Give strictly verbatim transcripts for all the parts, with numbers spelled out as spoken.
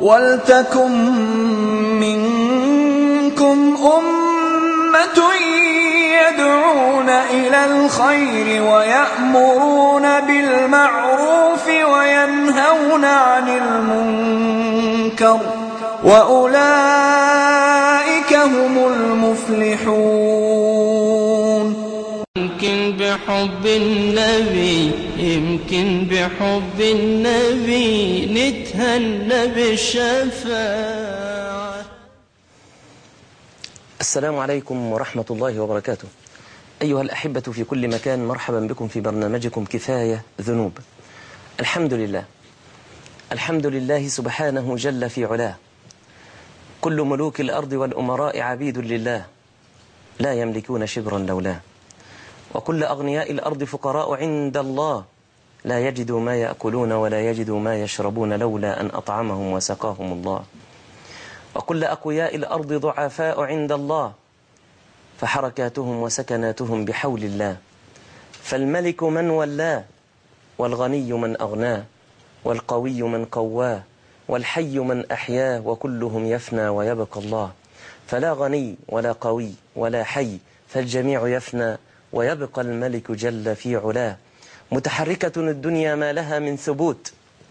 وَلْتَكُن مِّنكُمْ أُمَّةٌ يَدْعُونَ إِلَى الْخَيْرِ وَيَأْمُرُونَ بِالْمَعْرُوفِ وَيَنْهَوْنَ عَنِ الْمُنكَرِ وَأُولَئِكَ هُمُ الْمُفْلِحُونَ. يمكن بحب النبي يمكن بحب النبي نتهنى بالشفاعة. السلام عليكم ورحمة الله وبركاته. أيها الأحبة في كل مكان، مرحبا بكم في برنامجكم كفاية ذنوب. الحمد لله الحمد لله سبحانه جل في علاه. كل ملوك الأرض والأمراء عبيد لله، لا يملكون شبرا لولاه. وكل أغنياء الأرض فقراء عند الله، لا يجدوا ما يأكلون ولا يجدوا ما يشربون لولا أن أطعمهم وسقاهم الله. وكل أقوياء الأرض ضعفاء عند الله، فحركاتهم وسكناتهم بحول الله. فالملك من ولاه، والغني من أغناه، والقوي من قواه، والحي من أحياه، وكلهم يفنى ويبقى الله. فلا غني ولا قوي ولا حي، فالجميع يفنى ويبقى الملك جل في علاه. متحركة الدنيا ما لها من ثبوت،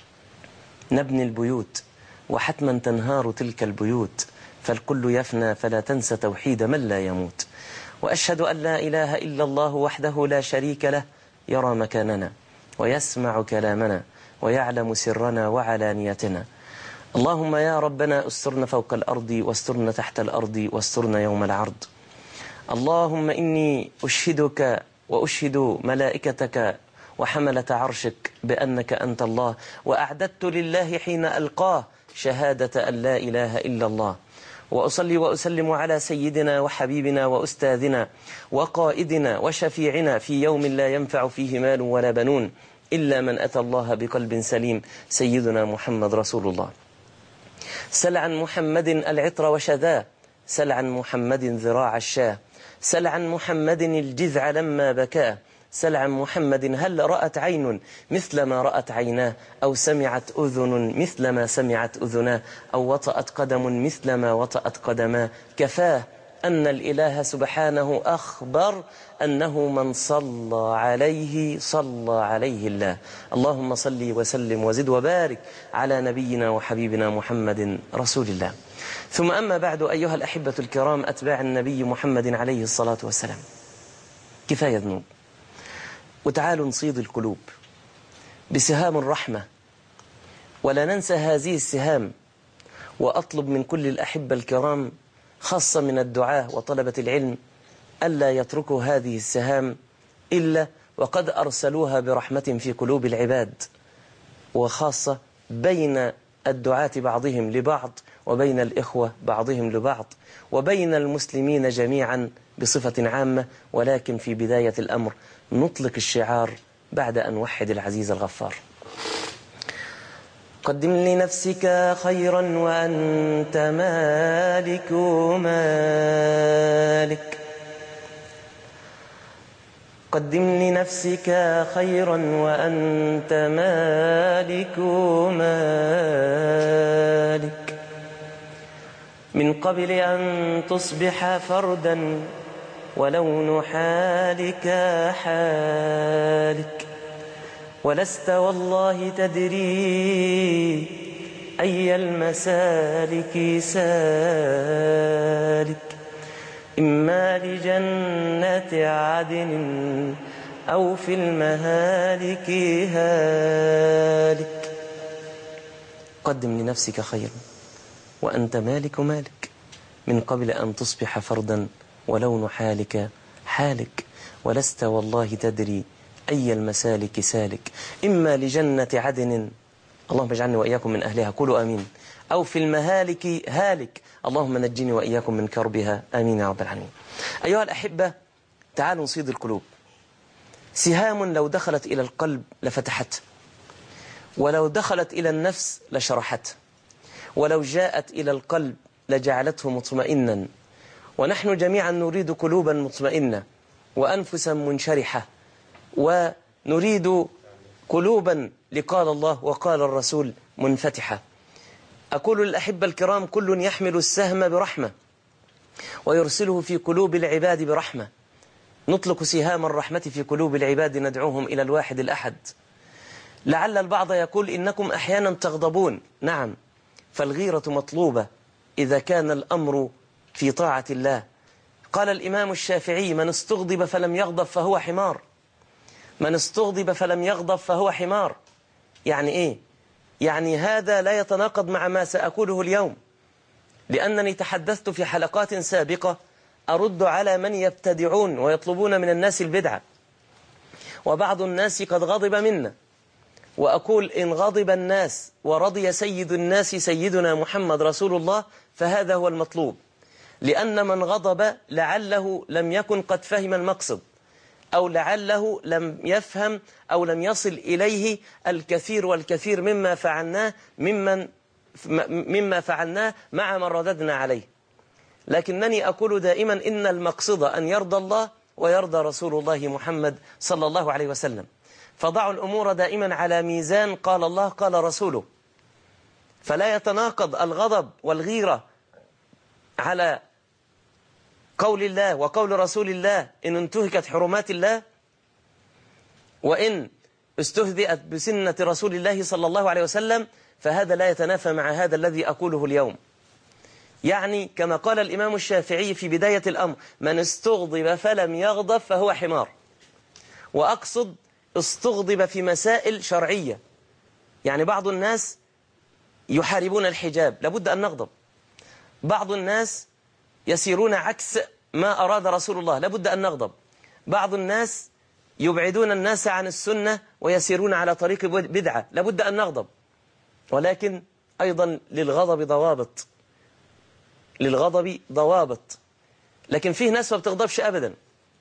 نبني البيوت وحتما تنهار تلك البيوت، فالكل يفنى فلا تنسى توحيد من لا يموت. وأشهد أن لا إله إلا الله وحده لا شريك له، يرى مكاننا ويسمع كلامنا ويعلم سرنا وعلانيتنا. اللهم يا ربنا استرنا فوق الأرض واسترنا تحت الأرض واسترنا يوم العرض. اللهم إني أشهدك وأشهد ملائكتك وحملة عرشك بأنك أنت الله، وأعددت لله حين ألقاه شهادة أن لا إله إلا الله. وأصلي وأسلم على سيدنا وحبيبنا وأستاذنا وقائدنا وشفيعنا في يوم لا ينفع فيه مال ولا بنون إلا من أتى الله بقلب سليم، سيدنا محمد رسول الله. سل عن محمد العطر وشذاه، سل عن محمد ذراع الشاه، سل عن محمد الجذع لما بكاه، سل عن محمد هل رأت عين مثل ما رأت عيناه، أو سمعت أذن مثل ما سمعت أذناه، أو وطأت قدم مثل ما وطأت قدماه. كفاه أن الإله سبحانه أخبر أنه من صلى عليه صلى عليه الله. اللهم صل وسلم وزد وبارك على نبينا وحبيبنا محمد رسول الله. ثم أما بعد، أيها الأحبة الكرام أتباع النبي محمد عليه الصلاة والسلام، كفاية ذنوب. وتعالوا نصيد القلوب بسهام الرحمة، ولا ننسى هذه السهام. وأطلب من كل الأحبة الكرام، خاصة من الدعاة وطلبة العلم، ألا يتركوا هذه السهام إلا وقد أرسلوها برحمة في قلوب العباد، وخاصة بين الدعاة بعضهم لبعض، وبين الإخوة بعضهم لبعض، وبين المسلمين جميعا بصفة عامة. ولكن في بداية الأمر نطلق الشعار بعد أن نوحد العزيز الغفار. قدم لنفسك خيرا وأنت مالك مالك، قدم لنفسك خيرا وأنت مالك مالك، من قبل أن تصبح فردا ولون حالك حالك، ولست والله تدري أي المسالك سالك، إما لجنة عدن أو في المهالك هالك. قدم لنفسك خيرا وأنت مالك مالك، من قبل أن تصبح فردا ولون حالك حالك، ولست والله تدري أي المسالك سالك، إما لجنة عدن، اللهم اجعلني وإياكم من أهلها، قولوا آمين، أو في المهالك هالك، اللهم نجني وإياكم من كربها، آمين يا رب العالمين. أيها الأحبة، تعالوا نصيد القلوب. سهام لو دخلت إلى القلب لفتحته، ولو دخلت إلى النفس لشرحته، ولو جاءت إلى القلب لجعلته مطمئنا. ونحن جميعا نريد قلوبا مطمئنة وأنفسا منشرحة، ونريد قلوبا لقال الله وقال الرسول منفتحة. أقول للأحبة الكرام: كل يحمل السهم برحمة ويرسله في قلوب العباد برحمة. نطلق سهام الرحمة في قلوب العباد ندعوهم إلى الواحد الأحد. لعل البعض يقول: إنكم أحيانا تغضبون. نعم، فالغيرة مطلوبة إذا كان الأمر في طاعة الله. قال الإمام الشافعي: من استغضب فلم يغضب فهو حمار. من استغضب فلم يغضب فهو حمار. يعني إيه؟ يعني هذا لا يتناقض مع ما سأقوله اليوم، لأنني تحدثت في حلقات سابقة أرد على من يبتدعون ويطلبون من الناس البدعة، وبعض الناس قد غضب منا، وأقول: إن غضب الناس ورضي سيد الناس سيدنا محمد رسول الله فهذا هو المطلوب، لأن من غضب لعله لم يكن قد فهم المقصد، أو لعله لم يفهم أو لم يصل إليه الكثير والكثير مما فعلناه ممن مما فعلناه مع من رددنا عليه. لكنني أقول دائما: إن المقصد أن يرضى الله ويرضى رسول الله محمد صلى الله عليه وسلم. فضعوا الأمور دائما على ميزان قال الله قال رسوله، فلا يتناقض الغضب والغيرة على قول الله وقول رسول الله إن انتهكت حرمات الله، وإن استهزئت بسنة رسول الله صلى الله عليه وسلم، فهذا لا يتنافى مع هذا الذي أقوله اليوم. يعني كما قال الإمام الشافعي في بداية الأمر: من استغضب فلم يغضب فهو حمار. وأقصد استغضب في مسائل شرعية، يعني بعض الناس يحاربون الحجاب، لابد أن نغضب. بعض الناس يسيرون عكس ما أراد رسول الله، لابد أن نغضب. بعض الناس يبعدون الناس عن السنة ويسيرون على طريق بدعة، لابد أن نغضب. ولكن أيضا للغضب ضوابط، للغضب ضوابط. لكن فيه ناس ما بتغضبش أبدا،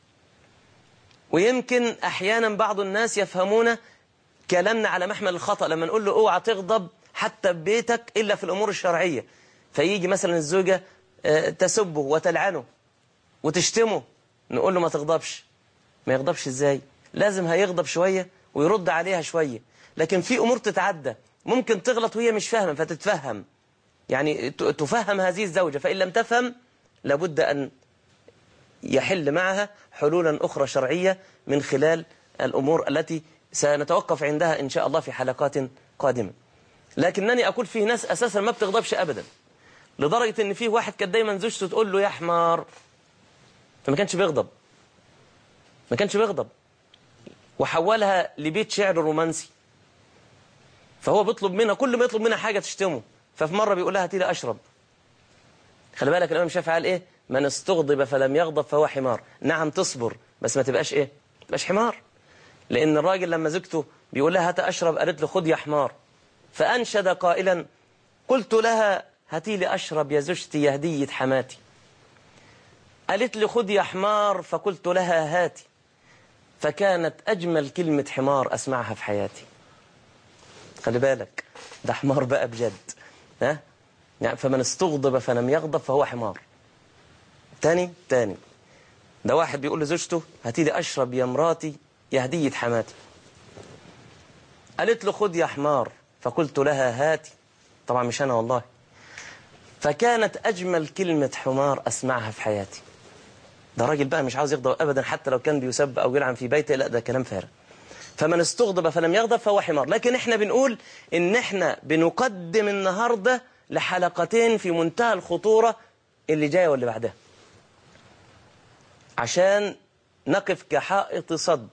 ويمكن أحيانا بعض الناس يفهمون كلامنا على محمل الخطأ لما نقول له اوعى تغضب حتى ببيتك إلا في الأمور الشرعية. فيجي مثلا الزوجة تسبه وتلعنه وتشتمه، نقول له ما تغضبش. ما يغضبش ازاي؟ لازم هيغضب شوية ويرد عليها شوية. لكن في أمور تتعدى، ممكن تغلط وهي مش فاهمة فتتفهم، يعني تفهم هذه الزوجة، فإن لم تفهم لابد أن يحل معها حلولا أخرى شرعية من خلال الأمور التي سنتوقف عندها إن شاء الله في حلقات قادمة. لكنني أقول فيه ناس أساسا ما بتغضبش أبدا، لدرجة إن فيه واحد كان دايما زوجته تقول له يا حمار، فما كانش بيغضب، ما كانش بيغضب، وحولها لبيت شعر رومانسي. فهو بيطلب منها، كل ما يطلب منها حاجة تشتمه. ففي مرة بيقول لها هاتي لي أشرب. خلي بالك الإمام الشافعي قال إيه؟ من استغضب فلم يغضب فهو حمار. نعم تصبر، بس ما تبقاش إيه؟ ما تبقاش حمار. لأن الراجل لما زوجته بيقول لها هاتي أشرب قالت له خذ يا حمار، فأنشد قائلا: قلت لها هاتي لي أشرب يا زوجتي يا هدية حماتي. قالت لي خذ يا حمار، فقلت لها هاتي. فكانت أجمل كلمة حمار أسمعها في حياتي. خلي بالك ده حمار بقى بجد، ها؟ يعني فمن استغضب فلم يغضب فهو حمار. تاني تاني ده واحد بيقول لزوجته هاتي لي أشرب يا مراتي يا هدية حماتي. قالت له خذ يا حمار، فقلت لها هاتي. طبعا مش أنا والله. فكانت أجمل كلمة حمار أسمعها في حياتي. ده راجل بقى مش عاوز يغضب أبدا، حتى لو كان بيسب أو يلعن في بيته، لا ده كلام فارغ. فمن استغضب فلم يغضب فهو حمار. لكن احنا بنقول إن احنا بنقدم النهاردة لحلقتين في منتهى الخطورة، اللي جاية واللي بعدها، عشان نقف كحائط صد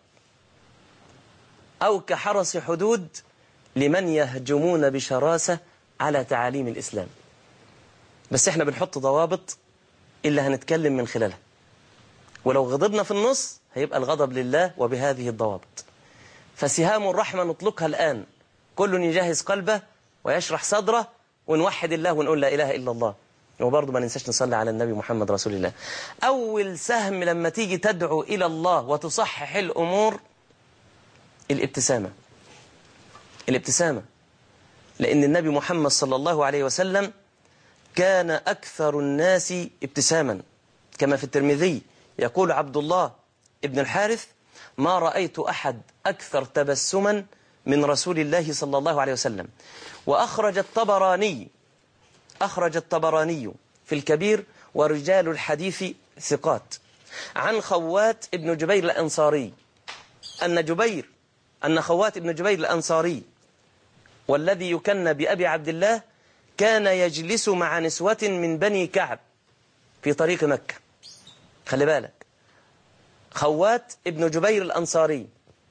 أو كحرس حدود لمن يهجمون بشراسة على تعاليم الإسلام. بس احنا بنحط ضوابط اللي هنتكلم من خلالها، ولو غضبنا في النص هيبقى الغضب لله وبهذه الضوابط. فسهام الرحمة نطلقها الآن، كل يجهز قلبه ويشرح صدره، ونوحد الله ونقول لا إله إلا الله، وبرضه ما ننساش نصلي على النبي محمد رسول الله. أول سهم لما تيجي تدعو إلى الله وتصحح الأمور الابتسامة. الابتسامة، لأن النبي محمد صلى الله عليه وسلم كان أكثر الناس ابتساما، كما في الترمذي يقول عبد الله ابن الحارث: ما رأيت أحد أكثر تبسما من رسول الله صلى الله عليه وسلم. وأخرج الطبراني أخرج الطبراني في الكبير ورجال الحديث ثقات عن خوات ابن جبير الأنصاري أن جبير أن خوات ابن جبير الأنصاري والذي يكنى بأبي عبد الله كان يجلس مع نسوة من بني كعب في طريق مكة. خلي بالك، خوات ابن جبير الأنصاري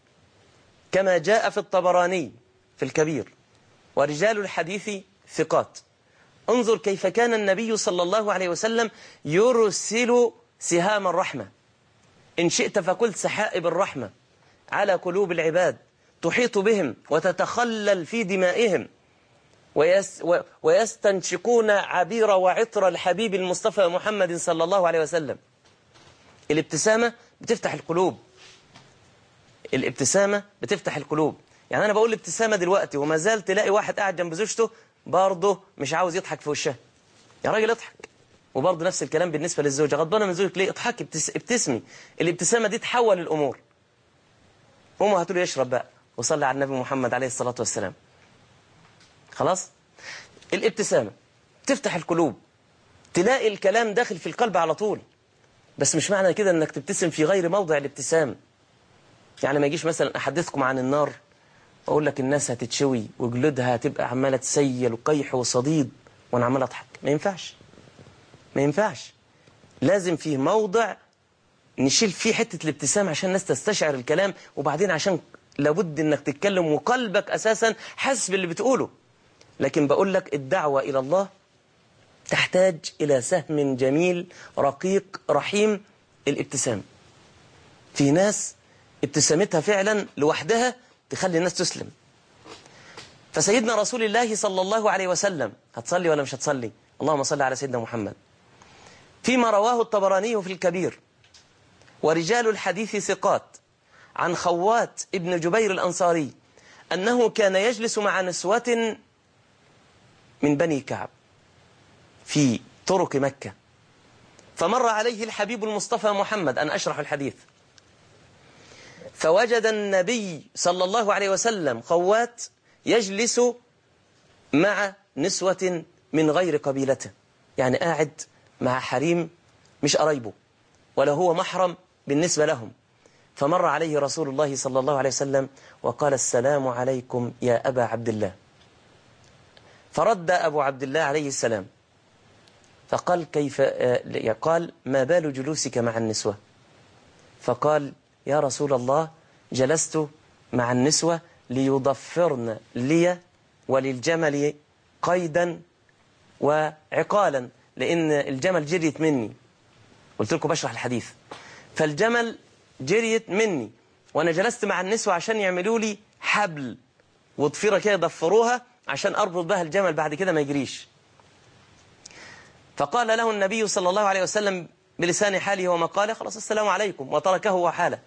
كما جاء في الطبراني في الكبير ورجال الحديث ثقات. انظر كيف كان النبي صلى الله عليه وسلم يرسل سهام الرحمة، إن شئت فقلت سحائب الرحمة، على قلوب العباد تحيط بهم وتتخلل في دمائهم ويس ويستنشقون عبير وعطر الحبيب المصطفى محمد صلى الله عليه وسلم. الابتسامة بتفتح القلوب، الابتسامة بتفتح القلوب. يعني أنا بقول الابتسامة دلوقتي وما زال تلاقي واحد قاعد جنب زوجته برضه مش عاوز يضحك في وشها. يا راجل اضحك. وبرضه نفس الكلام بالنسبة للزوجة، غضبانة من زوجك ليه؟ اضحكي، ابتسمي. الابتسامة دي تحول الأمور. قوموا هاتوا له يشرب بقى وصلي على النبي محمد عليه الصلاة والسلام. خلاص؟ الابتسامة تفتح القلوب، تلاقي الكلام داخل في القلب على طول. بس مش معنى كده انك تبتسم في غير موضع الابتسام. يعني ما يجيش مثلا احدثكم عن النار واقول لك الناس هتتشوي وجلودها هتبقى عماله تسيل وقيح وصديد وانا عمال اضحك. ما ينفعش، ما ينفعش. لازم فيه موضع نشيل فيه حته الابتسام عشان الناس تستشعر الكلام، وبعدين عشان لابد انك تتكلم وقلبك اساسا حاسس باللي بتقوله. لكن بقول لك الدعوه الى الله تحتاج إلى سهم جميل رقيق رحيم، الابتسام. في ناس ابتسامتها فعلا لوحدها تخلي الناس تسلم. فسيدنا رسول الله صلى الله عليه وسلم، هتصلي ولا مش هتصلي؟ اللهم صل على سيدنا محمد. فيما رواه الطبراني في الكبير ورجال الحديث ثقات عن خوات ابن جبير الأنصاري أنه كان يجلس مع نسوة من بني كعب في طرق مكة، فمر عليه الحبيب المصطفى محمد، أن أشرح الحديث، فوجد النبي صلى الله عليه وسلم خوات يجلس مع نسوة من غير قبيلته، يعني قاعد مع حريم مش قرايبه ولا هو محرم بالنسبة لهم. فمر عليه رسول الله صلى الله عليه وسلم وقال: السلام عليكم يا أبا عبد الله. فرد أبو عبد الله عليه السلام فقال: كيف؟ قال: ما بال جلوسك مع النسوة؟ فقال: يا رسول الله، جلست مع النسوة ليضفرن لي وللجمل قيدا وعقالا، لأن الجمل جريت مني. قلت لكم بشرح الحديث، فالجمل جريت مني وأنا جلست مع النسوة عشان يعملوا لي حبل وضفيرة كده يضفروها عشان أربط بها الجمل بعد كده ما يجريش. فقال له النبي صلى الله عليه وسلم بلسان حاله ومقاله: خلاص السلام عليكم، وتركه وحاله.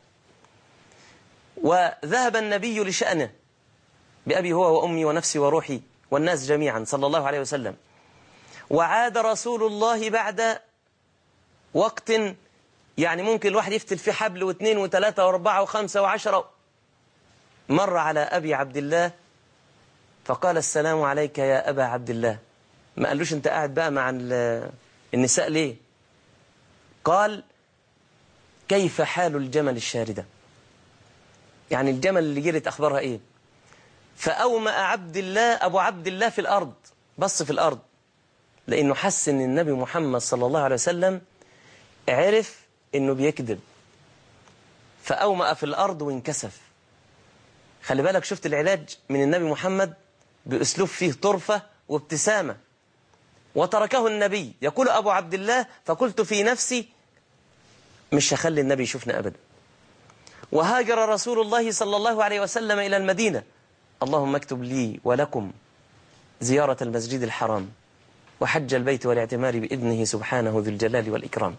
وذهب النبي لشأنه بأبي هو وأمي ونفسي وروحي والناس جميعا صلى الله عليه وسلم. وعاد رسول الله بعد وقت يعني ممكن الواحد يفتل في حبل واثنين وثلاثة واربعة وخمسة وعشرة. مر على أبي عبد الله فقال: السلام عليك يا أبا عبد الله. ما قالوش أنت قاعد بقى مع النساء ليه؟ قال: كيف حال الجمل الشاردة؟ يعني الجمل اللي جرت أخبارها إيه؟ فأومأ عبد الله أبو عبد الله في الأرض، بص في الأرض، لأنه حس أن النبي محمد صلى الله عليه وسلم عرف أنه بيكذب، فأومأ في الأرض وانكسف. خلي بالك، شفت العلاج من النبي محمد بأسلوب فيه طرفة وابتسامة. وتركه النبي. يقول أبو عبد الله: فقلت في نفسي مش هخلي النبي يشوفنا أبدا. وهاجر رسول الله صلى الله عليه وسلم إلى المدينة. اللهم اكتب لي ولكم زيارة المسجد الحرام وحج البيت والاعتمار بإذنه سبحانه ذو الجلال والإكرام.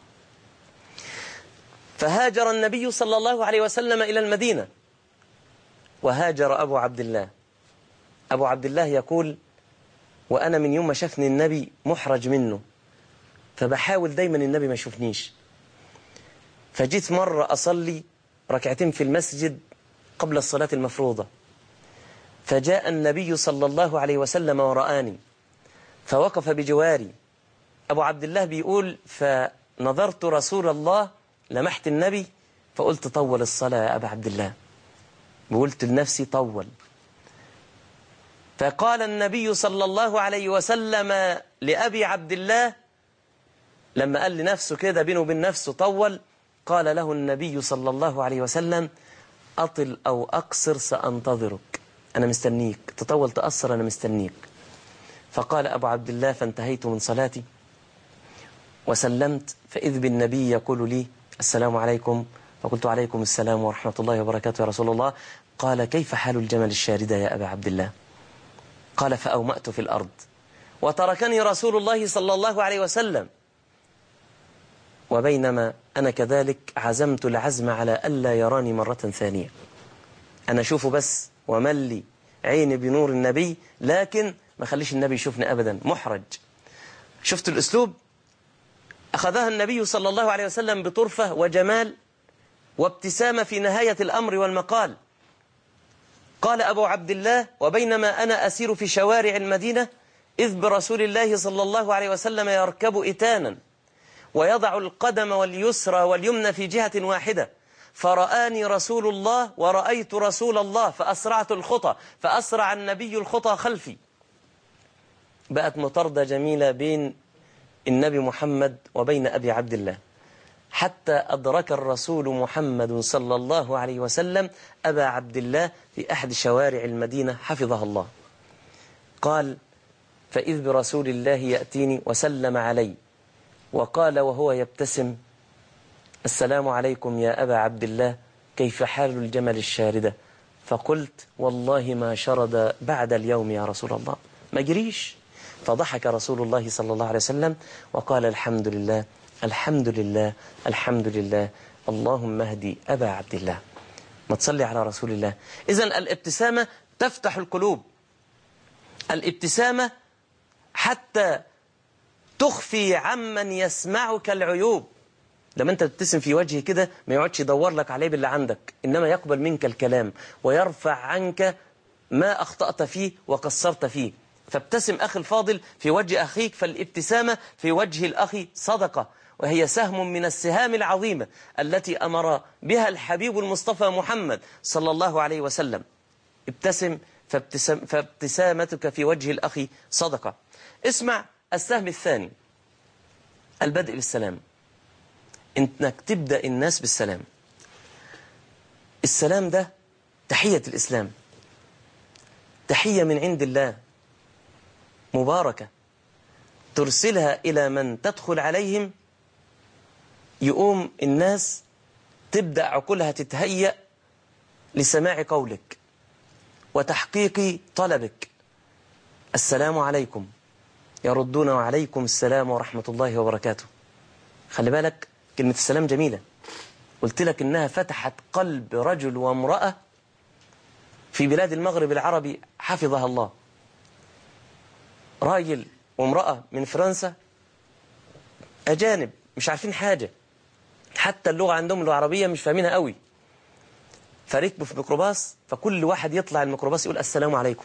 فهاجر النبي صلى الله عليه وسلم إلى المدينة، وهاجر أبو عبد الله. أبو عبد الله يقول: وأنا من يوم ما شافني النبي محرج منه، فبحاول دايما النبي ما يشوفنيش. فجيت مرة أصلي ركعتين في المسجد قبل الصلاة المفروضة، فجاء النبي صلى الله عليه وسلم ورآني، فوقف بجواري. أبو عبد الله بيقول فنظرت رسول الله، لمحت النبي فقلت طول الصلاة يا أبا عبد الله، وقلت لنفسي طول. فقال النبي صلى الله عليه وسلم لأبي عبد الله لما قال لنفسه كده بينه وبين نفسه طول، قال له النبي صلى الله عليه وسلم أطل أو أقصر سأنتظرك، أنا مستنيك، تطول تأثر أنا مستنيك. فقال أبو عبد الله فانتهيت من صلاتي وسلمت، فإذ بالنبي يقول لي السلام عليكم، فقلت عليكم السلام ورحمة الله وبركاته يا رسول الله. قال كيف حال الجمل الشاردة يا أبا عبد الله؟ قال فأومأت في الأرض وتركني رسول الله صلى الله عليه وسلم، وبينما أنا كذلك عزمت العزم على ألا يراني مرة ثانية، أنا أشوفه بس وملي عيني بنور النبي، لكن ما خليش النبي يشوفني أبدا، محرج. شفت الأسلوب؟ أخذها النبي صلى الله عليه وسلم بطرفة وجمال وابتسامة في نهاية الأمر والمقال. قال أبو عبد الله وبينما أنا أسير في شوارع المدينة إذ برسول الله صلى الله عليه وسلم يركب إتانا ويضع القدم واليسرى واليمنى في جهة واحدة، فرآني رسول الله ورأيت رسول الله فأسرعت الخطى، فأسرع النبي الخطى خلفي. بقت مطاردة جميلة بين النبي محمد وبين أبي عبد الله، حتى أدرك الرسول محمد صلى الله عليه وسلم أبا عبد الله في أحد شوارع المدينة حفظها الله. قال فإذ برسول الله يأتيني وسلم علي وقال وهو يبتسم السلام عليكم يا أبا عبد الله، كيف حال الجمل الشاردة؟ فقلت والله ما شرد بعد اليوم يا رسول الله، ما جريش. فضحك رسول الله صلى الله عليه وسلم وقال الحمد لله الحمد لله الحمد لله، اللهم اهدي أبا عبد الله. ما تصلي على رسول الله. إذن الابتسامة تفتح القلوب، الابتسامة حتى تخفي عمن يسمعك العيوب. لما انت تبتسم في وجهه كده ما يقعدش يدور لك عليه باللي عندك، إنما يقبل منك الكلام ويرفع عنك ما أخطأت فيه وقصرت فيه. فابتسم أخي الفاضل في وجه أخيك، فالابتسامة في وجه الأخ صدقة، وهي سهم من السهام العظيمة التي أمر بها الحبيب المصطفى محمد صلى الله عليه وسلم. ابتسم فابتسام فابتسامتك في وجه الأخ صدقة. اسمع السهم الثاني، البدء بالسلام، انك تبدأ الناس بالسلام. السلام ده تحية الإسلام، تحية من عند الله مباركة، ترسلها إلى من تدخل عليهم، يقوم الناس تبدأ عقولها تتهيأ لسماع قولك وتحقيق طلبك. السلام عليكم، يردون وعليكم السلام ورحمة الله وبركاته. خلي بالك كلمة السلام جميلة، قلت لك إنها فتحت قلب رجل وامرأة في بلاد المغرب العربي حفظها الله. راجل وامرأة من فرنسا، أجانب مش عارفين حاجة، حتى اللغة عندهم العربية مش فاهمينها قوي. فركبوا في ميكروباص، فكل واحد يطلع الميكروباص يقول السلام عليكم.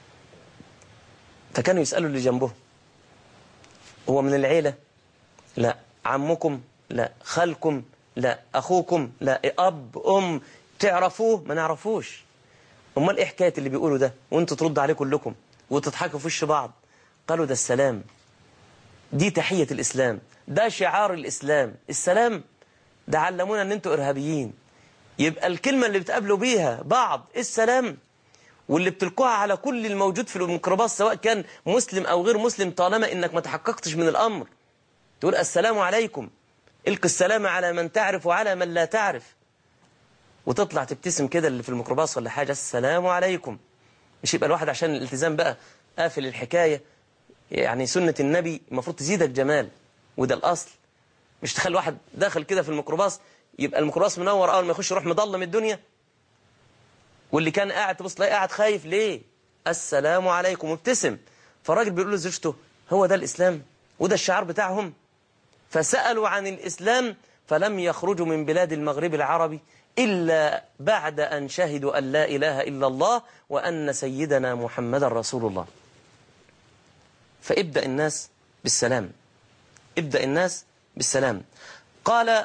فكانوا يسألوا اللي جنبه هو من العيلة؟ لا. عمكم؟ لا. خالكم؟ لا. أخوكم؟ لا. أب أم تعرفوه؟ ما نعرفوش. أمال إيه حكاية اللي بيقولوا ده وانتوا ترد عليه كلكم وتضحكوا في وش بعض؟ قالوا ده السلام، دي تحية الإسلام، ده شعار الإسلام. السلام ده علمونا ان انتوا إرهابيين، يبقى الكلمة اللي بتقابلوا بيها بعض السلام، واللي بتلقوها على كل الموجود في الميكروباص سواء كان مسلم أو غير مسلم، طالما إنك ما تحققتش من الأمر تقول السلام عليكم، القي السلام على من تعرف وعلى من لا تعرف، وتطلع تبتسم كده اللي في الميكروباص ولا حاجة السلام عليكم. مش يبقى الواحد عشان الالتزام بقى قافل الحكاية. يعني سنة النبي المفروض تزيدك جمال، وده الأصل. مش تخلي واحد داخل كده في الميكروباص يبقى الميكروباص منور، أول ما يخش يروح مضلم الدنيا، واللي كان قاعد تبص تلاقيه قاعد خايف ليه؟ السلام عليكم وابتسم. فالراجل بيقول لزوجته هو ده الإسلام وده الشعار بتاعهم؟ فسألوا عن الإسلام فلم يخرجوا من بلاد المغرب العربي إلا بعد أن شهدوا أن لا إله إلا الله وأن سيدنا محمد رسول الله. فابدأ الناس بالسلام، ابدأ الناس بالسلام. قال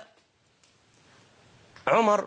عمر،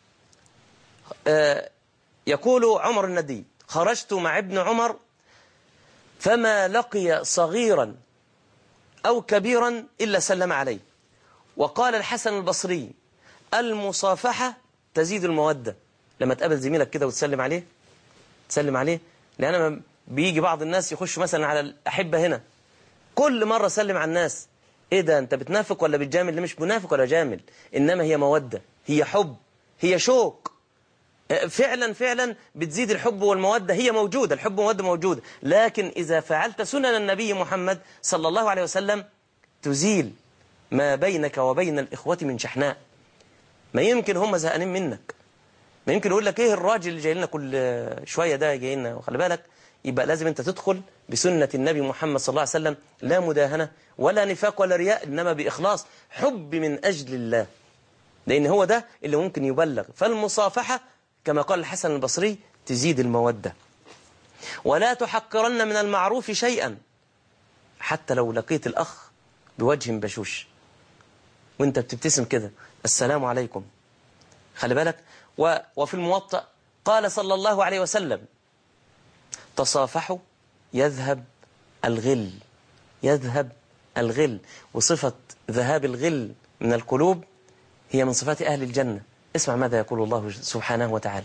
آه يقول عمر الندي: خرجت مع ابن عمر فما لقي صغيرا أو كبيرا إلا سلم عليه. وقال الحسن البصري: المصافحة تزيد المودة. لما تقابل زميلك كده وتسلم عليه، تسلم عليه، لأن بيجي بعض الناس يخش مثلا على الأحبة هنا، كل مرة سلم على الناس، إيه ده أنت بتنافق ولا بتجامل؟ مش منافق ولا جامل، إنما هي مودة، هي حب، هي شوق. فعلا فعلا بتزيد الحب والمودة، هي موجودة، الحب والمودة موجودة، لكن إذا فعلت سنن النبي محمد صلى الله عليه وسلم تزيل ما بينك وبين الإخوة من شحناء. ما يمكن هم زهقانين منك، ما يمكن يقول لك إيه الراجل اللي جاي لنا كل شوية ده جاي لنا، وخلي بالك يبقى لازم أنت تدخل بسنة النبي محمد صلى الله عليه وسلم، لا مداهنة ولا نفاق ولا رياء، إنما بإخلاص، حب من أجل الله، لأن هو ده اللي ممكن يبلغ. فالمصافحة كما قال الحسن البصري تزيد المودة. ولا تحقرن من المعروف شيئا، حتى لو لقيت الأخ بوجه بشوش وانت بتبتسم كده، السلام عليكم، خلي بالك. و وفي الموطأ قال صلى الله عليه وسلم: تصافحوا يذهب الغل، يذهب الغل. وصفة ذهاب الغل من القلوب هي من صفات أهل الجنة. اسمع ماذا يقول الله سبحانه وتعالى: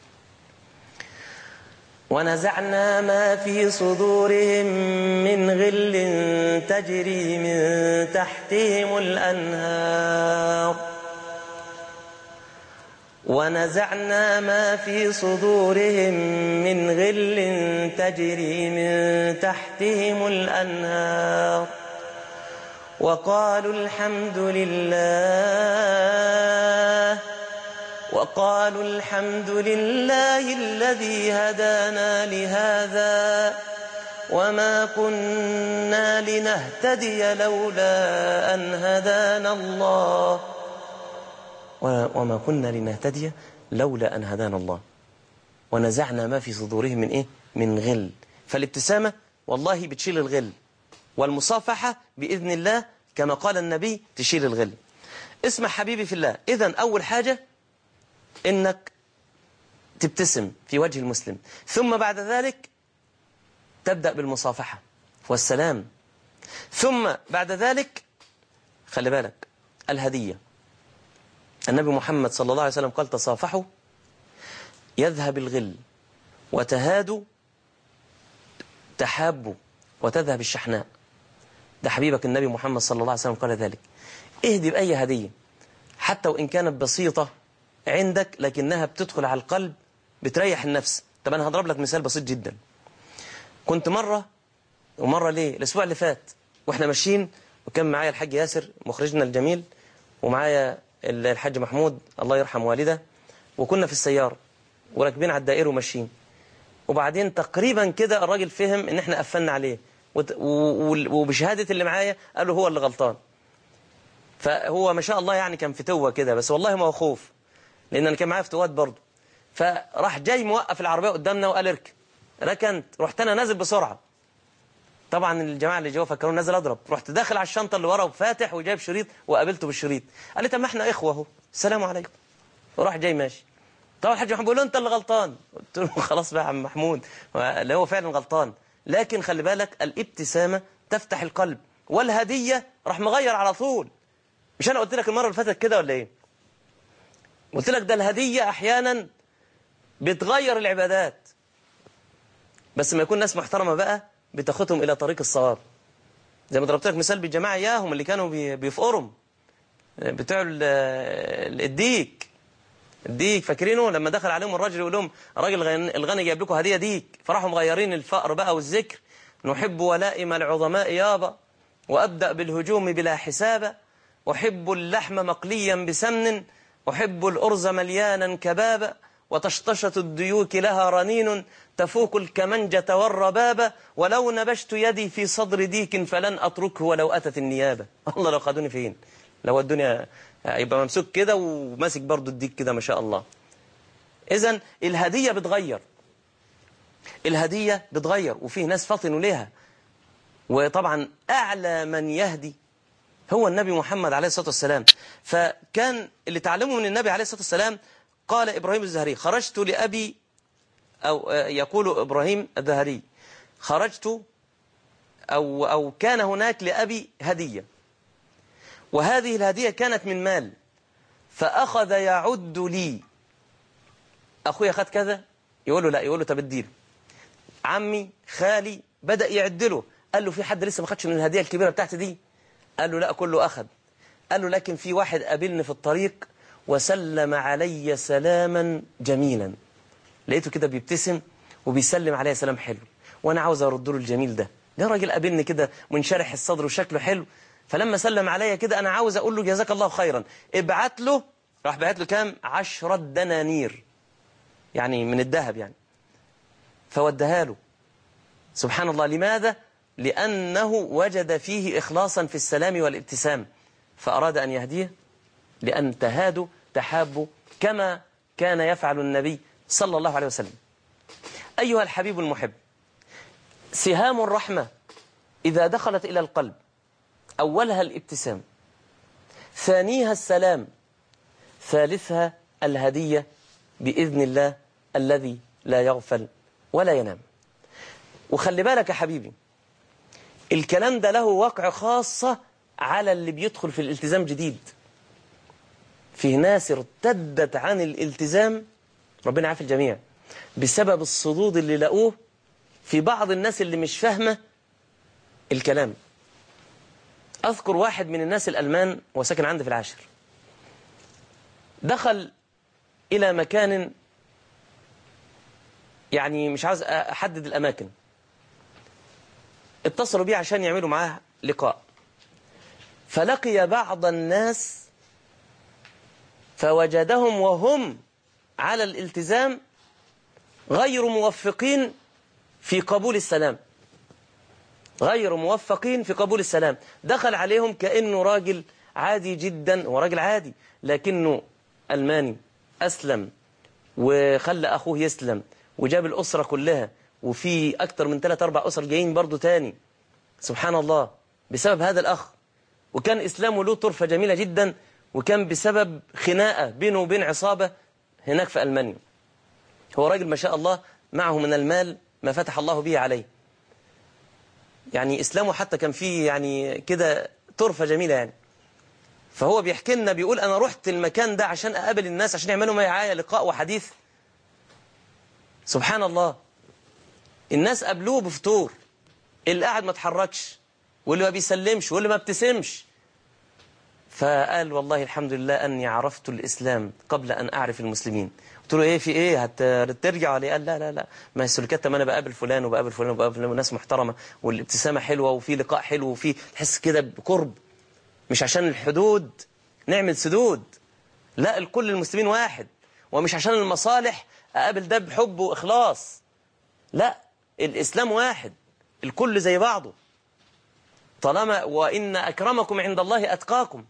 ونزعنا ما في صدورهم من غل تجري من تحتهم الأنهار ونزعنا ما في صدورهم من غل تجري من تحتهم الأنهار وقالوا الحمد لله وقالوا الحمد لله الذي هدانا لهذا وما كنا لنهتدي لولا أن هدانا الله وما كنا لنهتدي لولا أن هدانا الله. ونزعنا ما في صدورهم من إيه؟ من غل. فالابتسامة والله بتشيل الغل، والمصافحة بإذن الله كما قال النبي تشيل الغل. اسمع حبيبي في الله، إذن أول حاجة إنك تبتسم في وجه المسلم، ثم بعد ذلك تبدأ بالمصافحة والسلام، ثم بعد ذلك خلي بالك الهدية. النبي محمد صلى الله عليه وسلم قال: تصافحوا يذهب الغل وتهادوا تحابوا وتذهب الشحناء. ده حبيبك النبي محمد صلى الله عليه وسلم قال ذلك. اهدي بأي هدية حتى وإن كانت بسيطة عندك، لكنها بتدخل على القلب، بتريح النفس. طب أنا هضرب لك مثال بسيط جدا. كنت مرة ومرة ليه الأسبوع اللي فات وإحنا ماشيين، وكان معايا الحاج ياسر مخرجنا الجميل، ومعايا الحاج محمود الله يرحم والده، وكنا في السيارة وراكبين على الدائرة وماشيين، وبعدين تقريبا كده الراجل فهم ان احنا قفلنا عليه، وبشهادة اللي معايا قال له هو اللي غلطان. فهو ما شاء الله يعني كان فتوة كده، بس والله ما هو خوف، لان انا كان معايا فتوات برضه. فراح جاي موقف العربية قدامنا وقال اركن. ركنت، رحت انا نازل بسرعة. طبعا الجماعة اللي جوا فكروا نازل اضرب، رحت داخل على الشنطة اللي ورا وفاتح وجايب شريط وقابلته بالشريط. قال لي: طب ما احنا اخوة اهو، السلام عليكم. وراح جاي ماشي. طبعا الحاج محمود بيقول له: انت اللي غلطان. قلت له: خلاص بقى يا عم محمود، اللي هو فعلا غلطان. لكن خلي بالك الابتسامة تفتح القلب، والهدية راح مغير على طول. مش انا قلت لك المرة اللي فاتت كده ولا ايه؟ قلت لك ده الهدية احيانا بتغير العبادات، بس ما يكون ناس محترمة بقى بتاخدهم الى طريق الصواب. زي ما ضربت لك مثال بالجماعة اياهم اللي كانوا بيفقرهم بتوع الديك الديك، فاكرينه لما دخل عليهم الراجل يقول لهم: الراجل الغني جايب لكم هدية ديك، فراحوا مغيرين الفقر بقى والذكر: نحب ولائم العظماء يابا، وأبدأ بالهجوم بلا حساب، أحب اللحم مقليا بسمن، أحب الأرز مليانا كبابا، وتشطشة الديوك لها رنين تفوق الكمنجة والربابة، ولو نبشت يدي في صدر ديك فلن أتركه ولو أتت النيابة. الله لو خدوني فين، لو الدنيا يبقى ممسوك كده وماسك برضو الديك كده ما شاء الله. إذن الهدية بتغير، الهدية بتغير، وفيه ناس فطنوا ليها. وطبعا أعلى من يهدي هو النبي محمد عليه الصلاة والسلام. فكان اللي تعلمه من النبي عليه الصلاة والسلام، قال إبراهيم الزهري: خرجت لأبي، أو يقول إبراهيم الزهري: خرجت أو, أو كان هناك لأبي هدية، وهذه الهدية كانت من مال، فأخذ يعد لي. أخويا خد كذا، يقول له لا، يقول له طب اديله. عمي، خالي، بدأ يعد له. قال له في حد لسه ما خدش من الهدية الكبيرة بتاعتي دي؟ قال له لا، كله أخذ. قال له لكن في واحد قابلني في الطريق وسلم علي سلاما جميلا، لقيته كده بيبتسم وبيسلم علي سلام حلو، وأنا عاوز أرد له الجميل ده. ده راجل قابلني كده منشرح الصدر وشكله حلو، فلما سلم عليا كده أنا عاوز أقول له جزاك الله خيرا، ابعت له. راح بعت له كام؟ عشرة دنانير، يعني من الذهب يعني. فودها له. سبحان الله. لماذا؟ لأنه وجد فيه إخلاصا في السلام والابتسام، فأراد أن يهديه، لأن تهادوا تحابوا كما كان يفعل النبي صلى الله عليه وسلم. أيها الحبيب المحب، سهام الرحمة إذا دخلت إلى القلب أولها الابتسام، ثانيها السلام، ثالثها الهدية بإذن الله الذي لا يغفل ولا ينام. وخلي بالك يا حبيبي، الكلام ده له واقع خاصة على اللي بيدخل في الالتزام جديد. في ناس ارتدت عن الالتزام، ربنا عافي الجميع، بسبب الصدود اللي لقوه في بعض الناس اللي مش فاهمة الكلام. أذكر واحد من الناس الألمان وساكن عندي في العاشر، دخل إلى مكان، يعني مش عاوز أحدد الأماكن، اتصلوا بيه عشان يعملوا معاه لقاء، فلقي بعض الناس فوجدهم وهم على الالتزام غير موفقين في قبول السلام، غير موفقين في قبول السلام. دخل عليهم كأنه راجل عادي جدا، وراجل عادي لكنه ألماني، أسلم وخلى أخوه يسلم وجاب الأسرة كلها، وفي أكتر من ثلاث أربع أسر جايين برضو تاني، سبحان الله، بسبب هذا الأخ. وكان إسلامه له طرفة جميلة جدا، وكان بسبب خناقة بينه وبين عصابة هناك في ألمانيا. هو راجل ما شاء الله معه من المال ما فتح الله به عليه، يعني إسلامه حتى كان فيه يعني كده طرفة جميلة يعني. فهو بيحكي لنا، بيقول أنا رحت المكان ده عشان أقابل الناس عشان يعملوا معايا لقاء وحديث. سبحان الله، الناس قابلوه بفطور، اللي قاعد ما اتحركش، واللي ما بيسلمش، واللي ما ابتسمش. فقال والله الحمد لله أني عرفت الإسلام قبل أن أعرف المسلمين. قلت له إيه في إيه هترجع عليه؟ قال لا لا لا، ما هي السلوكات، ما أنا بقابل فلان وبقابل فلان وبقابل فلان وناس محترمة، والابتسامة حلوة، وفي لقاء حلو، وفي تحس كده بقرب، مش عشان الحدود نعمل سدود، لا، الكل المسلمين واحد، ومش عشان المصالح أقابل ده بحب وإخلاص، لا، الإسلام واحد، الكل زي بعضه، طالما وإن أكرمكم عند الله أتقاكم.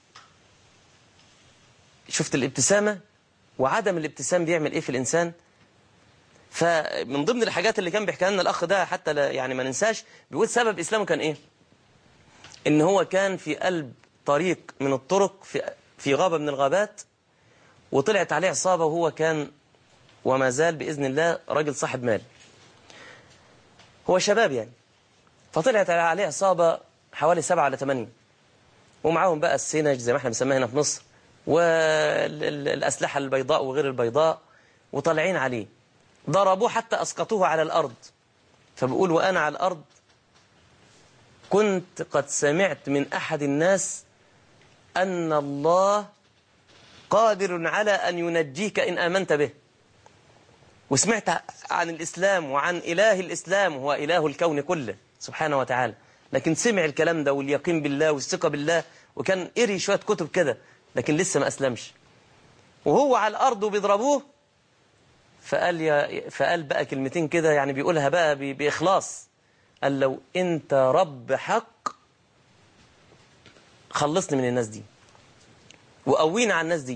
شفت الابتسامة وعدم الابتسام بيعمل إيه في الإنسان؟ فمن ضمن الحاجات اللي كان بيحكي لنا الأخ ده، حتى لا يعني ما ننساش، بيقول سبب إسلامه كان إيه؟ إن هو كان في قلب طريق من الطرق في في غابة من الغابات، وطلعت عليه عصابة، وهو كان وما زال بإذن الله راجل صاحب مال، هو شباب يعني. فطلعت عليه عصابة حوالي سبعة على ثمانية، ومعاهم بقى السينج زي ما احنا بنسميها هنا في مصر، والأسلحة البيضاء وغير البيضاء، وطالعين عليه، ضربوه حتى أسقطوه على الأرض. فبقول وأنا على الأرض كنت قد سمعت من أحد الناس أن الله قادر على أن ينجيك إن آمنت به. وسمعت عن الإسلام وعن إله الإسلام، هو إله الكون كله سبحانه وتعالى، لكن سمع الكلام ده واليقين بالله والثقة بالله، وكان قري شوية كتب كده، لكن لسه ما أسلمش. وهو على الأرض وبيضربوه، فقال يا فقال بقى كلمتين كده، يعني بيقولها بقى بإخلاص، قال لو أنت رب حق خلصني من الناس دي وقوينا على الناس دي.